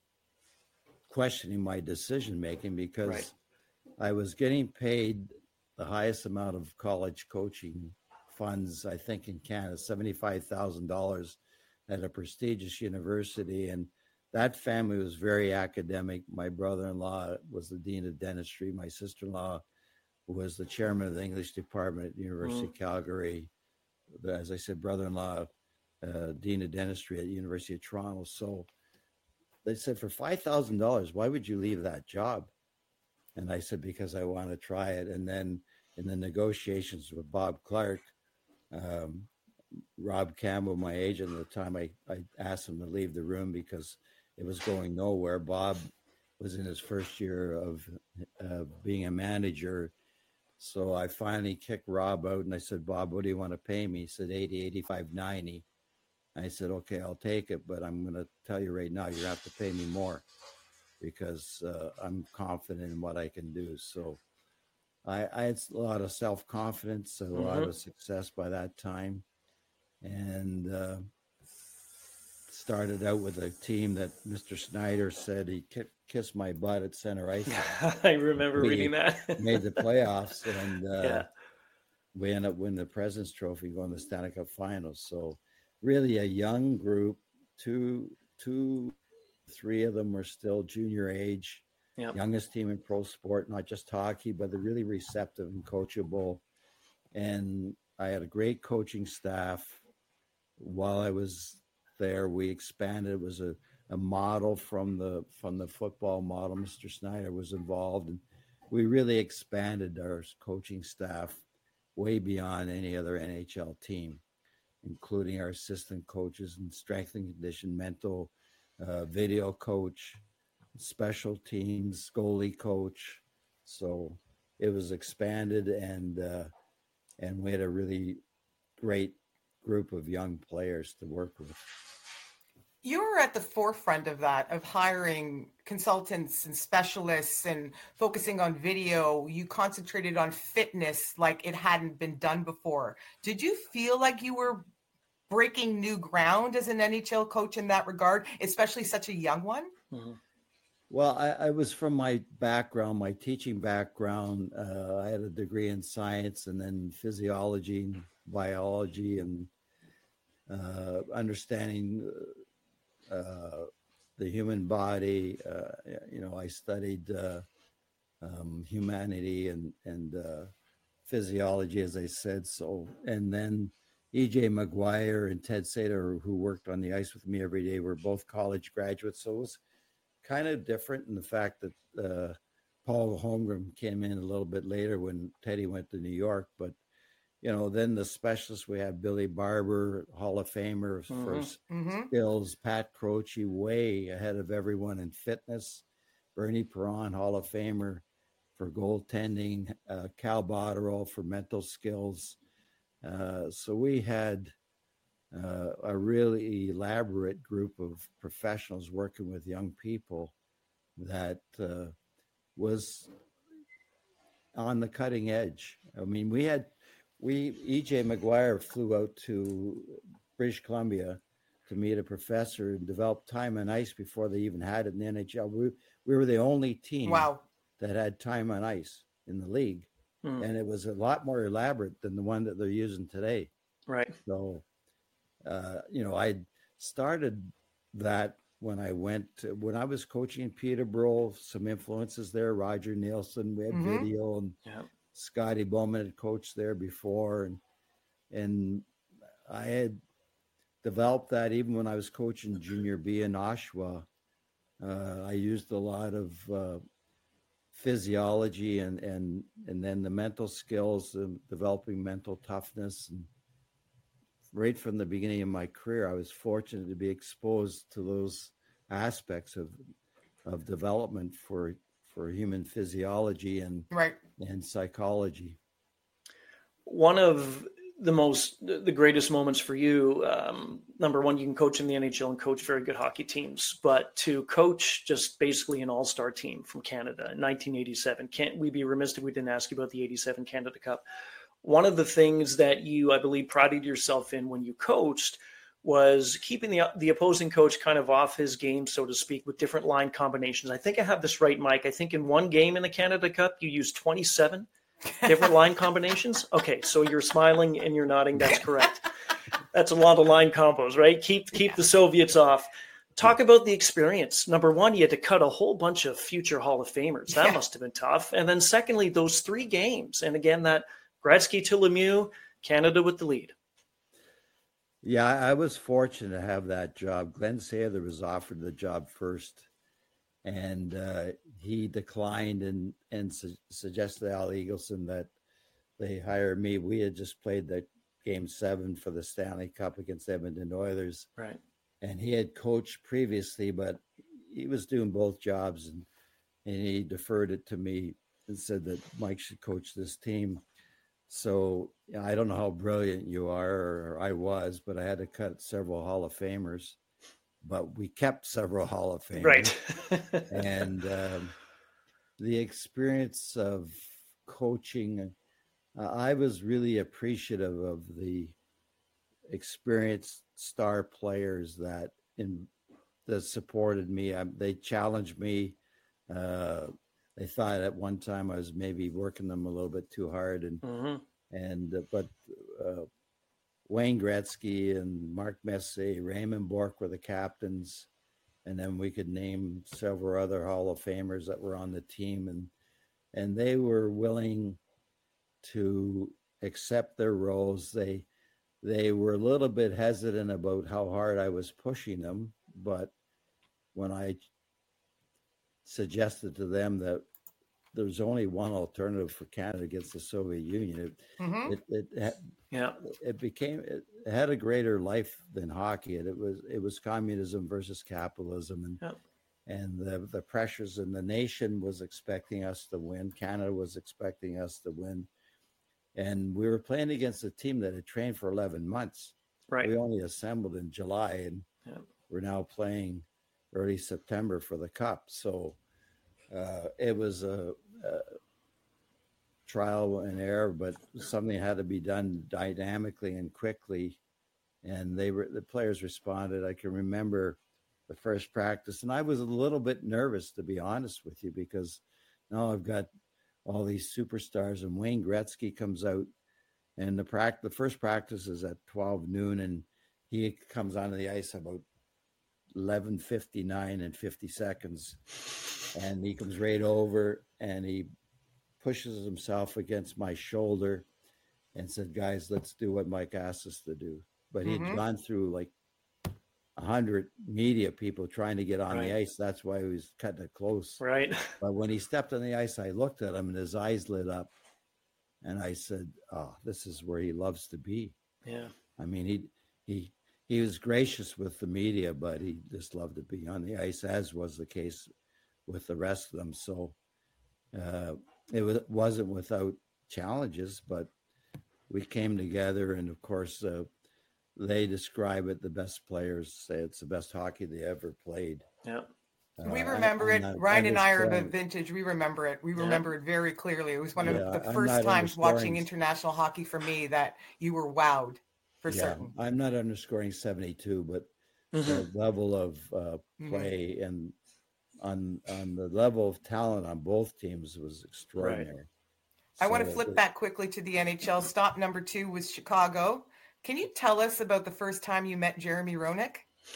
questioning my decision making because Right. I was getting paid the highest amount of college coaching funds, I think, in Canada, seventy-five thousand dollars at a prestigious university. And that family was very academic. My brother-in-law was the dean of dentistry. My sister-in-law was the chairman of the English department at the University Mm. of Calgary. As I said, brother-in-law, uh, dean of dentistry at the University of Toronto. So they said, for five thousand dollars, why would you leave that job? And I said, because I want to try it. And then in the negotiations with Bob Clark, um, Rob Campbell, my agent at the time, I, I asked him to leave the room because it was going nowhere. Bob was in his first year of uh, being a manager. So I finally kicked Rob out and I said, Bob, what do you want to pay me? He said, eighty, eighty-five, ninety. I said, okay, I'll take it, but I'm going to tell you right now, you're going to have to pay me more because uh, I'm confident in what I can do. So I, I had a lot of self-confidence, a mm-hmm. lot of success by that time. And uh, started out with a team that Mister Snyder said he kissed my butt at center ice. I remember we reading that. made the playoffs, and uh, yeah. we ended up winning the President's Trophy, going to the Stanley Cup Finals. So really a young group, two, two, three of them were still junior age, yep. youngest team in pro sport, not just hockey, but they're really receptive and coachable. And I had a great coaching staff. While I was there, we expanded. It was a, a model from the from the football model. Mister Snyder was involved, and we really expanded our coaching staff way beyond any other N H L team, including our assistant coaches and strength and condition, mental, uh, video coach, special teams, goalie coach. So it was expanded, and uh, and we had a really great group of young players to work with. You were at the forefront of that, of hiring consultants and specialists and focusing on video. You concentrated on fitness like it hadn't been done before. Did you feel like you were breaking new ground as an N H L coach in that regard, especially such a young one? Mm-hmm. Well, I, I was from my background, my teaching background. Uh, I had a degree in science and then physiology and biology and uh, understanding uh, the human body. Uh, you know, I studied uh, um, humanity and, and uh, physiology, as I said. So, and then E J McGuire and Ted Sater, who worked on the ice with me every day, were both college graduates. So it was kind of different in the fact that uh, Paul Holmgren came in a little bit later when Teddy went to New York. But, you know, then the specialists, we have Billy Barber, Hall of Famer mm-hmm. for mm-hmm. skills, Pat Croce, way ahead of everyone in fitness, Bernie Perron, Hall of Famer for goaltending, uh, Cal Botterill for mental skills. Uh, so we had uh, a really elaborate group of professionals working with young people that uh, was on the cutting edge. I mean, we had, we, E J McGuire flew out to British Columbia to meet a professor and develop time on ice before they even had it in the N H L. We, we were the only team Wow. that had time on ice in the league. Mm. And it was a lot more elaborate than the one that they're using today. Right. So, uh, you know, I started that when I went, to, when I was coaching in Peterborough, some influences there, Roger Nielsen, we had Mhm. video, and Yeah. Scotty Bowman had coached there before. And, and I had developed that even when I was coaching junior B in Oshawa. Uh, I used a lot of uh, physiology and, and, and then the mental skills, and developing mental toughness. And right from the beginning of my career, I was fortunate to be exposed to those aspects of of development for for human physiology and Right. and psychology. One of the most, the greatest moments for you, um, number one, you can coach in the N H L and coach very good hockey teams, but to coach just basically an all-star team from Canada in nineteen eighty-seven, can't we be remiss if we didn't ask you about the eighty-seven Canada Cup? One of the things that you, I believe, prided yourself in when you coached was keeping the the opposing coach kind of off his game, so to speak, with different line combinations. I think I have this right, Mike. I think in one game in the Canada Cup, you used twenty-seven different line combinations. Okay, so you're smiling and you're nodding. That's correct. That's a lot of line combos, right? Keep keep the Soviets off. Talk about the experience. Number one, you had to cut a whole bunch of future Hall of Famers. That Yeah. must have been tough. And then secondly, those three games. And again, that Gretzky to Lemieux, Canada with the lead. Yeah, I was fortunate to have that job. Glenn Sather was offered the job first, and uh, he declined and and su- suggested to Al Eagleson that they hire me. We had just played the game seven for the Stanley Cup against Edmonton Oilers, Right. and he had coached previously, but he was doing both jobs, and and he deferred it to me and said that Mike should coach this team. So you know, I don't know how brilliant you are, or I was, but I had to cut several Hall of Famers. But we kept several Hall of Famers. Right. And um, the experience of coaching, uh, I was really appreciative of the experienced star players that in that supported me. I, they challenged me. Uh, they thought at one time I was maybe working them a little bit too hard, and Mhm. and uh, but uh, Wayne Gretzky and Mark Messier, Raymond Bourque were the captains, and then we could name several other Hall of Famers that were on the team, and and they were willing to accept their roles. They they were a little bit hesitant about how hard I was pushing them, but when I suggested to them that there's only one alternative for Canada against the Soviet Union, it Mhm. it, it ha- Yeah. it became it had a greater life than hockey. It, it was it was communism versus capitalism, and Yeah. and the the pressures, and the nation was expecting us to win. Canada was expecting us to win, and we were playing against a team that had trained for eleven months. Right. We only assembled in July, and Yeah. we're now playing early September for the Cup. So uh, it was a, a trial and error, but something had to be done dynamically and quickly. And they were the players responded. I can remember the first practice, and I was a little bit nervous, to be honest with you, because now I've got all these superstars, and Wayne Gretzky comes out, and the practice, the first practice is at twelve noon, and he comes onto the ice about eleven fifty-nine and fifty seconds, and he comes right over and he pushes himself against my shoulder and said, "Guys, let's do what Mike asked us to do." But he'd Mhm. gone through like a hundred media people trying to get on Right. the ice. That's why he was cutting it close. Right. But when he stepped on the ice, I looked at him and his eyes lit up, and I said, "Oh, this is where he loves to be." Yeah. I mean, he he he was gracious with the media, but he just loved to be on the ice, as was the case with the rest of them. So uh, it was, wasn't without challenges, but we came together, and of course, uh, they describe it. The best players say it's the best hockey they ever played. Yeah. We Uh, remember I'm it. not Ryan and I are the understanding- vintage. We remember it. We Yeah. remember it very clearly. It was one of Yeah, the I'm first not times watching understanding. international hockey for me that you were wowed for Yeah, certain. I'm not underscoring seventy-two, but Mm-hmm. the level of uh, Mhm. play and on on the level of talent on both teams was extraordinary. I want to So flip the- back quickly to the N H L. Stop number two was Chicago. Can you tell us about the first time you met Jeremy Roenick,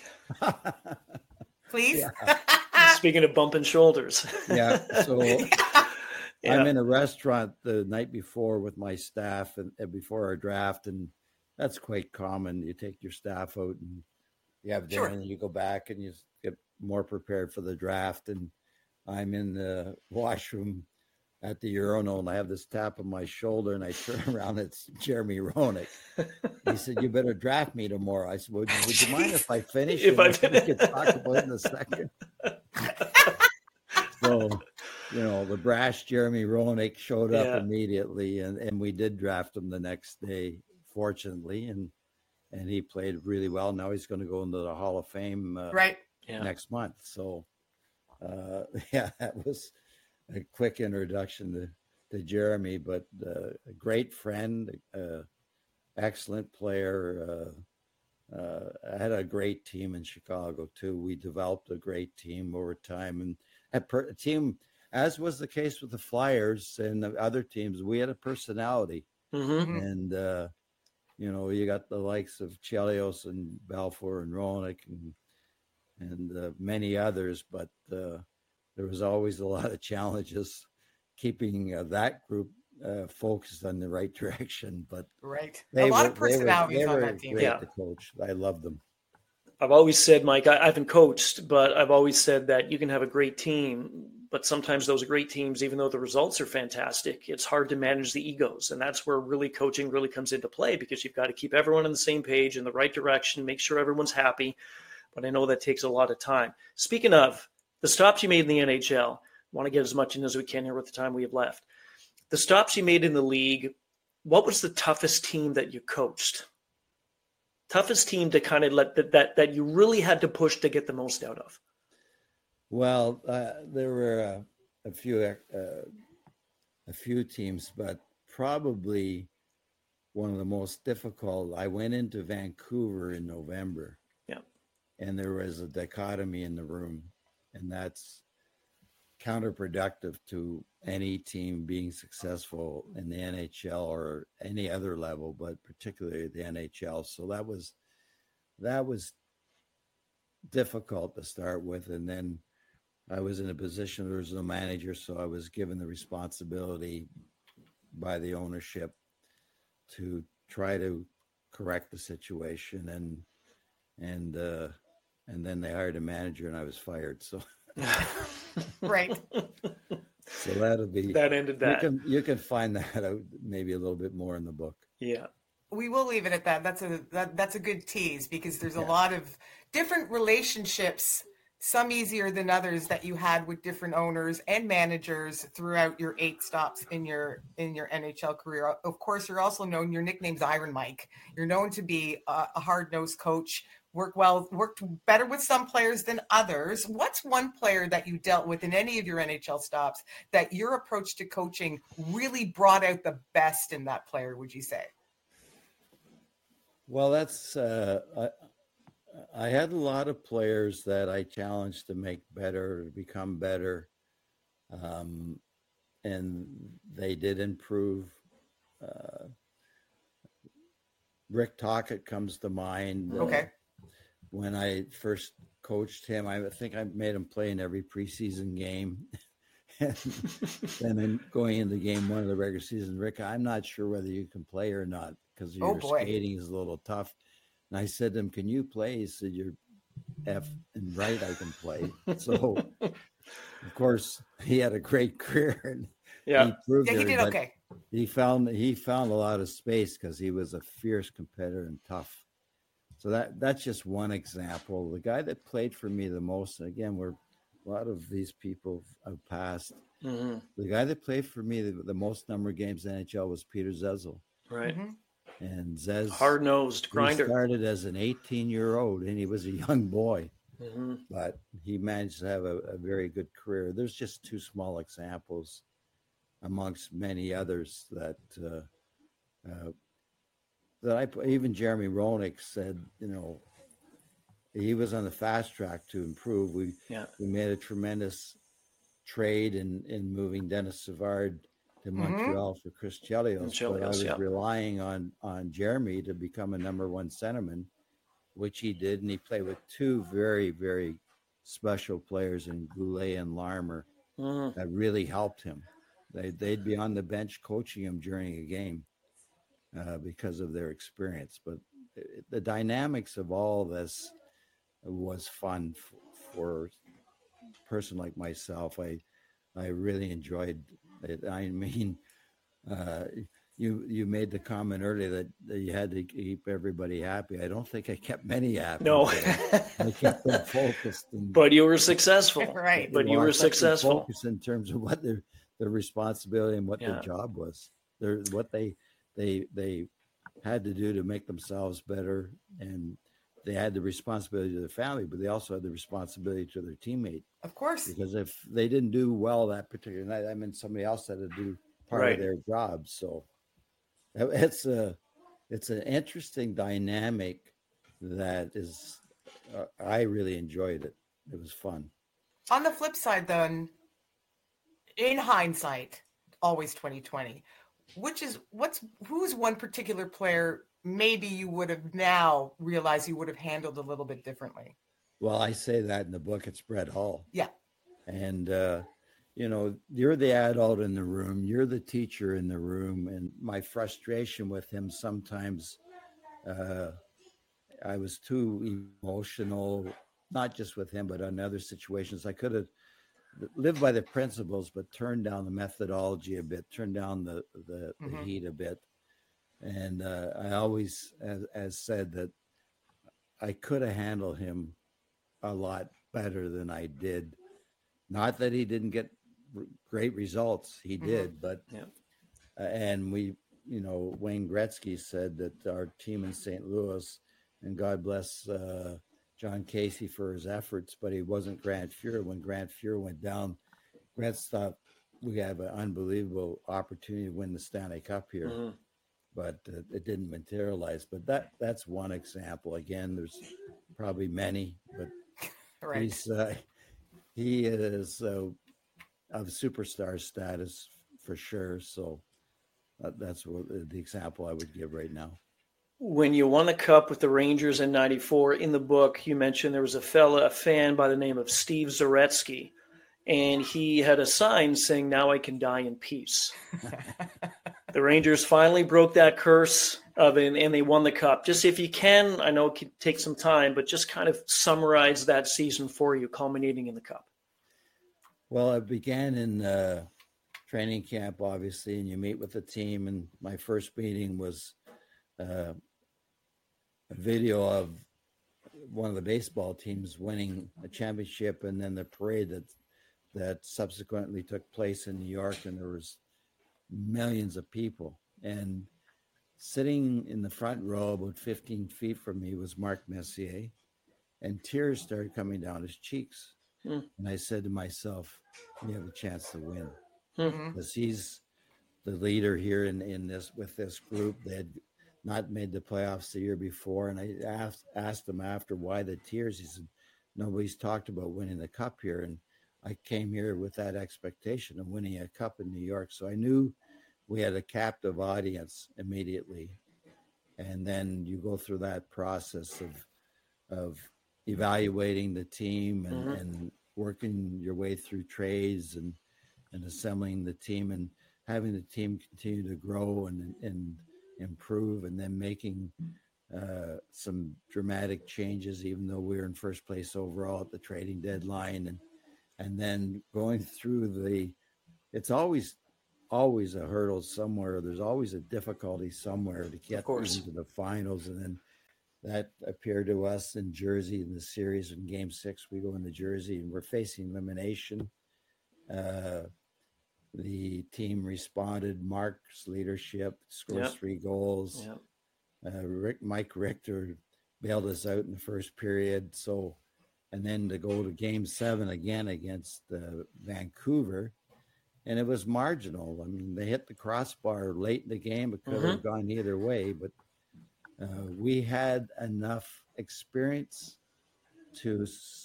please? Speaking of bumping shoulders. yeah. So Yeah. I'm in a restaurant the night before with my staff and, and before our draft, and that's quite common. You take your staff out and you have dinner, Sure. and you go back and you get more prepared for the draft. And I'm in the washroom at the urinal, and I have this tap on my shoulder, and I turn around. It's Jeremy Roenick. He said, "You better draft me tomorrow." I said, "Would, would you mind if I finish? If and I then we could talk about it in a second." So, you know, the brash Jeremy Roenick showed up Yeah. immediately, and, and we did draft him the next day, fortunately, and and he played really well. Now he's going to go into the Hall of Fame uh, Right. Yeah. next month. So, uh, yeah, that was a quick introduction to, to Jeremy, but uh, a great friend, uh, excellent player. Uh, uh, I had a great team in Chicago too. We developed a great team over time, and a, per, a team, as was the case with the Flyers and the other teams, we had a personality. Mm-hmm. Mhm. And uh, you know, you got the likes of Chelios and Balfour and Roenick and and uh, many others, but uh, there was always a lot of challenges keeping uh, that group uh, focused on the right direction. But Right. they A lot were, of they were, personalities they on were that team. great Yeah. to coach. I loved them. I've always said, Mike, I, I haven't coached, but I've always said that you can have a great team, but sometimes those great teams, even though the results are fantastic, it's hard to manage the egos. And that's where really coaching really comes into play, because you've got to keep everyone on the same page in the right direction, make sure everyone's happy. But I know that takes a lot of time. Speaking of the stops you made in the N H L, I want to get as much in as we can here with the time we have left. The stops you made in the league, what was the toughest team that you coached? Toughest team to kind of let that, that, that you really had to push to get the most out of? Well, uh, there were uh, a few uh, a few teams, but probably one of the most difficult. I went into Vancouver in November. Yeah. And there was a dichotomy in the room, and that's counterproductive to any team being successful in the N H L or any other level, but particularly the N H L. So that was that was difficult to start with, and then I was in a position there was no manager, so I was given the responsibility by the ownership to try to correct the situation, and and uh, and then they hired a manager, and I was fired. So, Right. so that'll be That ended that. You can you can find that out maybe a little bit more in the book. Yeah. We will leave it at that. That's a that, that's a good tease, because there's a Yeah. lot of different relationships, some easier than others, that you had with different owners and managers throughout your eight stops in your in your N H L career. Of course, you're also known. Your nickname's Iron Mike. You're known to be a, a hard-nosed coach. Work well, worked better with some players than others. What's one player that you dealt with in any of your N H L stops that your approach to coaching really brought out the best in that player, would you say? Well, that's uh, I, I had a lot of players that I challenged to make better, to become better, um, and they did improve. Uh, Rick Tocchet comes to mind. Uh, Okay. When I first coached him, I think I made him play in every preseason game. And then in going into game one of the regular season, Rick, I'm not sure whether you can play or not because Oh, your boy. skating is a little tough. And I said to him, "Can you play?" He said, "You're F and right, I can play." So, of course, he had a great career. And Yeah. he proved Yeah, he it, did but okay. He found he found a lot of space because he was a fierce competitor and tough. So that that's just one example. The guy that played for me the most, and again, we're a lot of these people have passed. Mm-hmm. The guy that played for me the, the most number of games in the N H L was Peter Zezel. Right. Mhm. And Zez Hard nosed he grinder. started as an eighteen-year-old, and he was a young boy, Mm-hmm. but he managed to have a, a very good career. There's just two small examples amongst many others that uh, uh, that I even Jeremy Roenick said, you know, he was on the fast track to improve. We yeah. we made a tremendous trade in in moving Dennis Savard to Montreal mm-hmm. for Chris Chelios, Chelios, but I was yeah. relying on on Jeremy to become a number one centerman, which he did, and he played with two very very special players in Goulet and Larmer mm-hmm. that really helped him. They they'd be on the bench coaching him during a game uh, because of their experience. But the dynamics of all this was fun f- for a person like myself. I I really enjoyed it. I mean, uh, you you made the comment earlier that, that you had to keep everybody happy. I don't think I kept many happy. No, I kept them focused. And, but you were successful, right? But you were successful. Focused in terms of what their their responsibility and what yeah. their job was. Their what they they they had to do to make themselves better, and they had the responsibility to their family, but they also had the responsibility to their teammate. Of course. Because if they didn't do well that particular night, I mean, somebody else had to do part right. of their job. So it's a, it's an interesting dynamic that is, uh, I really enjoyed it. It was fun. On the flip side, then, in hindsight, always twenty twenty, which is what's, who's one particular player maybe you would have now realized you would have handled a little bit differently? Well, I say that in the book. It's Brett Hull. Yeah. And, uh, you know, you're the adult in the room. You're the teacher in the room. And my frustration with him sometimes, uh, I was too emotional, not just with him, but on other situations. I could have lived by the principles, but turned down the methodology a bit, turned down the, the, mm-hmm. the heat a bit. And uh, I always, as, as said, that I could have handled him a lot better than I did. Not that he didn't get r- great results. He did, mm-hmm. but, yeah. uh, and we, you know, Wayne Gretzky said that our team in Saint Louis, and God bless uh, John Casey for his efforts, but he wasn't Grant Fuhr. When Grant Fuhr went down, Grant thought we have an unbelievable opportunity to win the Stanley Cup here. Mm-hmm. But uh, it didn't materialize. But that that's one example. Again, there's probably many, but right. he's uh, he is uh, of superstar status for sure. So uh, that's what, uh, the example I would give right now. When you won the Cup with the Rangers in ninety-four, in the book you mentioned there was a fella, a fan by the name of Steve Zaretsky, and he had a sign saying, "Now I can die in peace." The Rangers finally broke that curse of it, and they won the Cup. Just if you can, I know it could take some time, but just kind of summarize that season for you, culminating in the Cup. Well, it began in uh, training camp, obviously, and you meet with the team. And my first meeting was uh, a video of one of the baseball teams winning a championship, and then the parade that that subsequently took place in New York, and there was millions of people. And sitting in the front row about fifteen feet from me was Mark Messier, and tears started coming down his cheeks. Mm. And I said to myself, we have a chance to win. Mm-hmm. Because he's the leader here in, in this with this group. They had not made the playoffs the year before. And I asked asked him after why the tears. He said, nobody's talked about winning the Cup here. And I came here with that expectation of winning a Cup in New York. So I knew we had a captive audience immediately. And then you go through that process of of evaluating the team and, mm-hmm. and working your way through trades and, and assembling the team and having the team continue to grow and, and improve, and then making uh, some dramatic changes, even though we were in first place overall at the trading deadline. And And then going through the, it's always, always a hurdle somewhere. There's always a difficulty somewhere to get into the finals. And then that appeared to us in Jersey in the series. In game six, we go into Jersey and we're facing elimination. Uh, the team responded. Mark's leadership, scores yep. three goals. Yep. Uh, Rick, Mike Richter bailed us out in the first period. So, and then to go to game seven again against uh, Vancouver. And it was marginal. I mean, they hit the crossbar late in the game. It could mm-hmm. have gone either way, but Uh, we had enough experience to,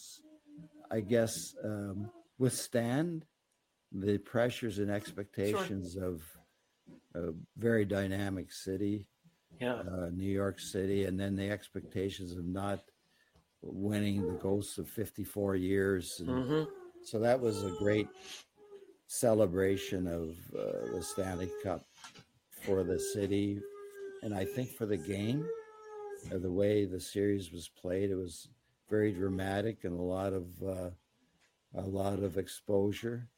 I guess, um, withstand the pressures and expectations sure. of a very dynamic city, yeah. uh, New York City, and then the expectations of not winning the ghosts of fifty-four years. And mm-hmm. so that was a great celebration of uh, the Stanley Cup for the city, and I think for the game, uh, the way the series was played, it was very dramatic and a lot of uh, a lot of exposure.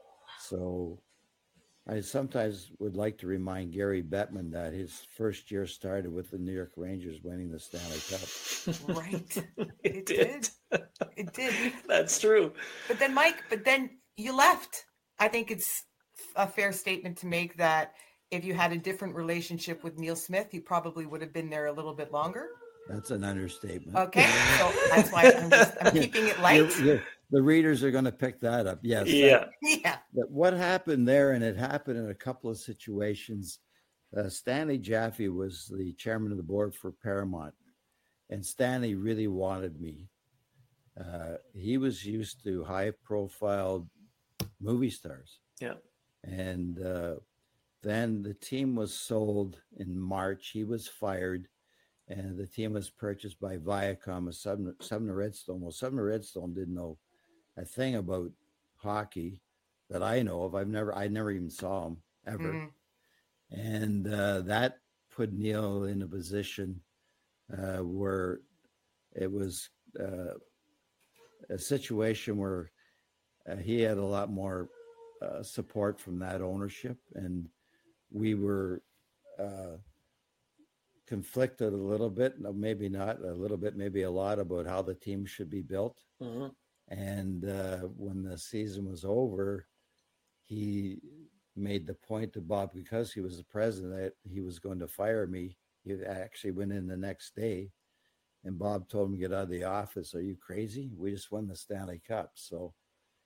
So I sometimes would like to remind Gary Bettman that his first year started with the New York Rangers winning the Stanley Cup. Right. it, it did. did. It did. That's true. But then, Mike, but then you left. I think it's a fair statement to make that if you had a different relationship with Neil Smith, you probably would have been there a little bit longer. That's an understatement. Okay. So that's why I'm, just, I'm keeping it light. You're, you're, the readers are going to pick that up. Yes. Yeah. That, yeah. But what happened there, and it happened in a couple of situations. Uh, Stanley Jaffe was the chairman of the board for Paramount, and Stanley really wanted me. Uh, he was used to high-profile movie stars. Yeah. And uh, then the team was sold in March. He was fired, and the team was purchased by Viacom, a Sumner, Sumner Redstone. Well, Sumner Redstone didn't know a thing about hockey that I know of. I've never, I never even saw him ever. Mm-hmm. And uh, that put Neil in a position uh, where it was uh, a situation where uh, he had a lot more uh, support from that ownership. And we were uh, conflicted a little bit, no, maybe not a little bit, maybe a lot about how the team should be built. Mm-hmm. And uh, when the season was over, he made the point to Bob, because he was the president, that he was going to fire me. He actually went in the next day, and Bob told him to get out of the office. Are you crazy? We just won the Stanley Cup. So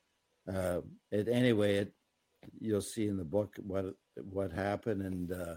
uh, it, anyway, it, you'll see in the book what what happened. And uh,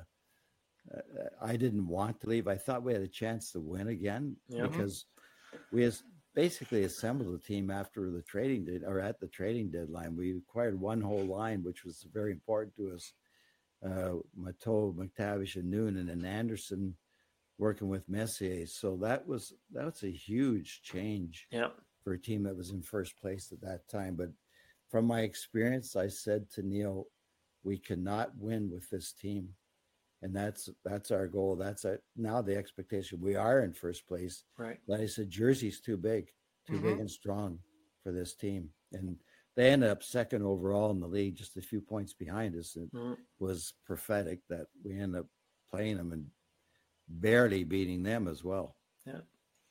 I didn't want to leave. I thought we had a chance to win again, yeah. because we has basically assembled a team after the trading did, or at the trading deadline. We acquired one whole line, which was very important to us. Uh, Mateau, McTavish, and Noonan, and Anderson working with Messier. So that was that was a huge change yeah. for a team that was in first place at that time. But from my experience, I said to Neil, we cannot win with this team. And that's that's our goal. That's a, now the expectation. We are in first place. Right. But I said, Jersey's too big, too mm-hmm. big and strong for this team. And they ended up second overall in the league, just a few points behind us. It mm-hmm. was prophetic that we ended up playing them and barely beating them as well. Yeah.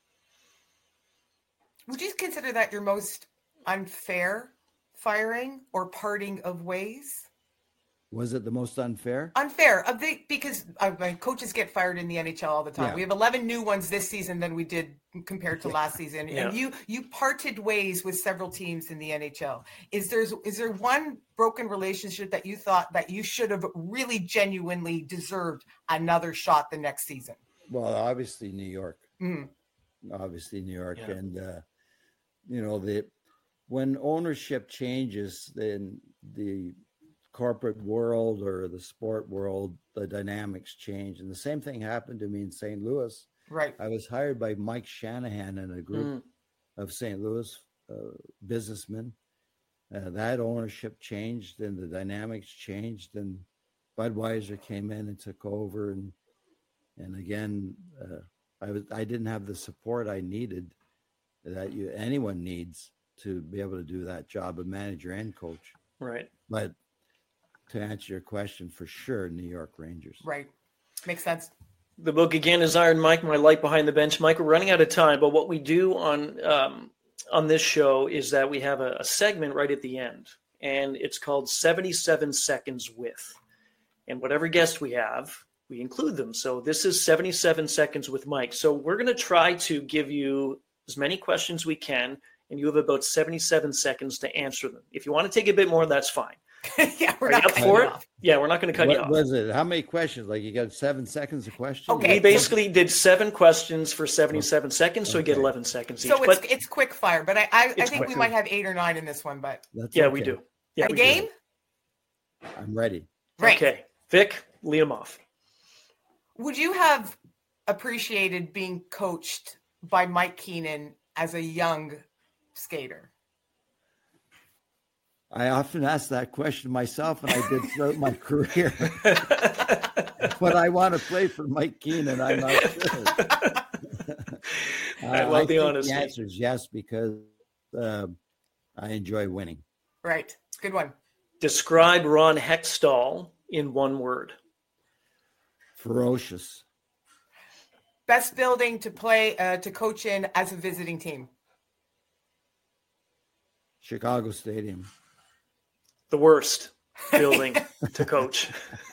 Would you consider that your most unfair firing or parting of ways? Was it the most unfair? Unfair, uh, they, because uh, my coaches get fired in the N H L all the time. Yeah. We have eleven new ones this season than we did compared to Yeah. last season. Yeah. And you you parted ways with several teams in the N H L. Is there is there one broken relationship that you thought that you should have really genuinely deserved another shot the next season? Well, obviously New York. Mm. Obviously New York, Yeah. and uh, you know the when ownership changes, then the corporate world or the sport world, the dynamics change. And the same thing happened to me in Saint Louis. Right. I was hired by Mike Shanahan and a group Mm. of Saint Louis uh, businessmen. Uh, that ownership changed and the dynamics changed, and Budweiser came in and took over. And and again, uh, I was I didn't have the support I needed that you anyone needs to be able to do that job of manager and coach. Right. But to answer your question, for sure, New York Rangers. Right. Makes sense. The book again is Iron Mike, My Life Behind the Bench. Mike, we're running out of time, but what we do on um, on this show is that we have a, a segment right at the end, and it's called seventy-seven Seconds With. And whatever guest we have, we include them. So this is seventy-seven Seconds with Mike. So we're going to try to give you as many questions we can, and you have about seventy-seven seconds to answer them. If you want to take a bit more, that's fine. yeah, we're Are not you up cutting for you it? off. Yeah, we're not going to cut you What off. was it? How many questions? Like you got seven seconds a question? Okay. We basically did seven questions for seventy-seven seconds, so we get Okay. eleven seconds each. So it's but it's quick fire, but I I, I It's think we quick. might have eight or nine in this one. But That's yeah, okay. we do. Yeah, a we do. game, I'm ready. right? Okay, Vic, lead them off. Would you have appreciated being coached by Mike Keenan as a young skater? I often ask that question myself, and I did throughout my career. But I want to play for Mike Keenan. I'm not sure. I Uh, love the think honesty. The answer is yes, because uh, I enjoy winning. Right. Good one. Describe Ron Hextall in one word. Ferocious. Best building to play uh, to coach in as a visiting team. Chicago Stadium. The worst building to coach.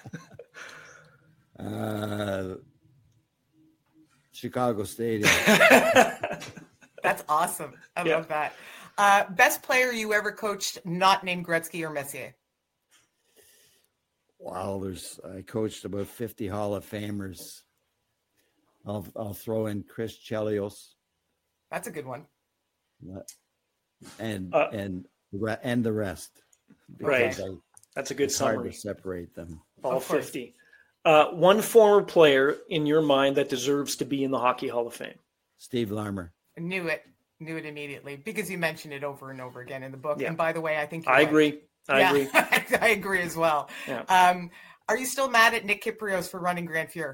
Uh, Chicago Stadium. That's awesome. I Yeah. love that. Uh, best player you ever coached, not named Gretzky or Messier. Wow, there's I coached about fifty Hall of Famers. I'll I'll throw in Chris Chelios That's a good one. and Uh, and the re- and the rest. Right. Because I- That's a good It's hard summary. to separate them. All Of course. fifty. Uh, one former player in your mind that deserves to be in the Hockey Hall of Fame. Steve Larmer. I knew it. Knew it immediately because you mentioned it over and over again in the book. Yeah. And by the way, I think you're I right. agree. I yeah, agree. I agree as well. Yeah. Um, are you still mad at Nick Kyprios for running Grand Fuhr?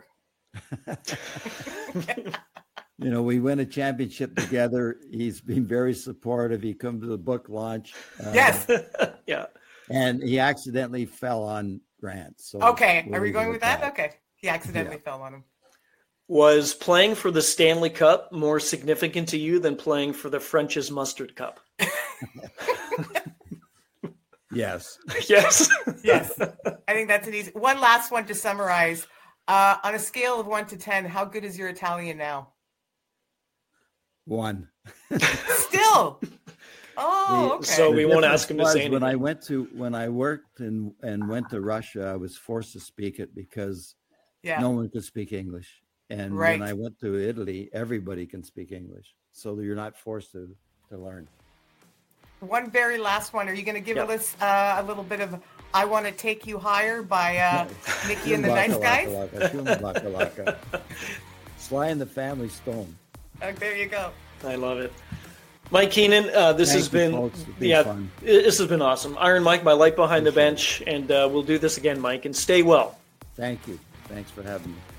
You know, we win a championship together. He's been very supportive. He come to the book launch. uh, Yes. Yeah. And he accidentally fell on Grant. So Okay. we'll Are we leave going it with at that? Okay. He accidentally fell on him. Was playing for the Stanley Cup more significant to you than playing for the French's Mustard Cup? Yes. Yes. Yes. I think that's an easy one. Last one to summarize. Uh, on a scale of one to ten, how good is your Italian now? One. Still. Oh, The- okay. So we the won't difference ask him to was say when I anything. went to when I worked and and went to Russia, I was forced to speak it because yeah. no one could speak English. And Right. when I went to Italy, everybody can speak English, so you're not forced to to learn. One very last one. Are you going to give Yeah. us uh, a little bit of "I Want to Take You Higher" by uh, Nikki and the Nice Guys? Guys. Sly and the Family Stone. Oh, there you go. I love it. Mike Keenan, uh, this Thank has you, been folks. It's been yeah, fun. i- this has been awesome. Iron Mike, my light behind the Appreciate bench, and uh, we'll do this again, Mike. And stay well. Thank you. Thanks for having me.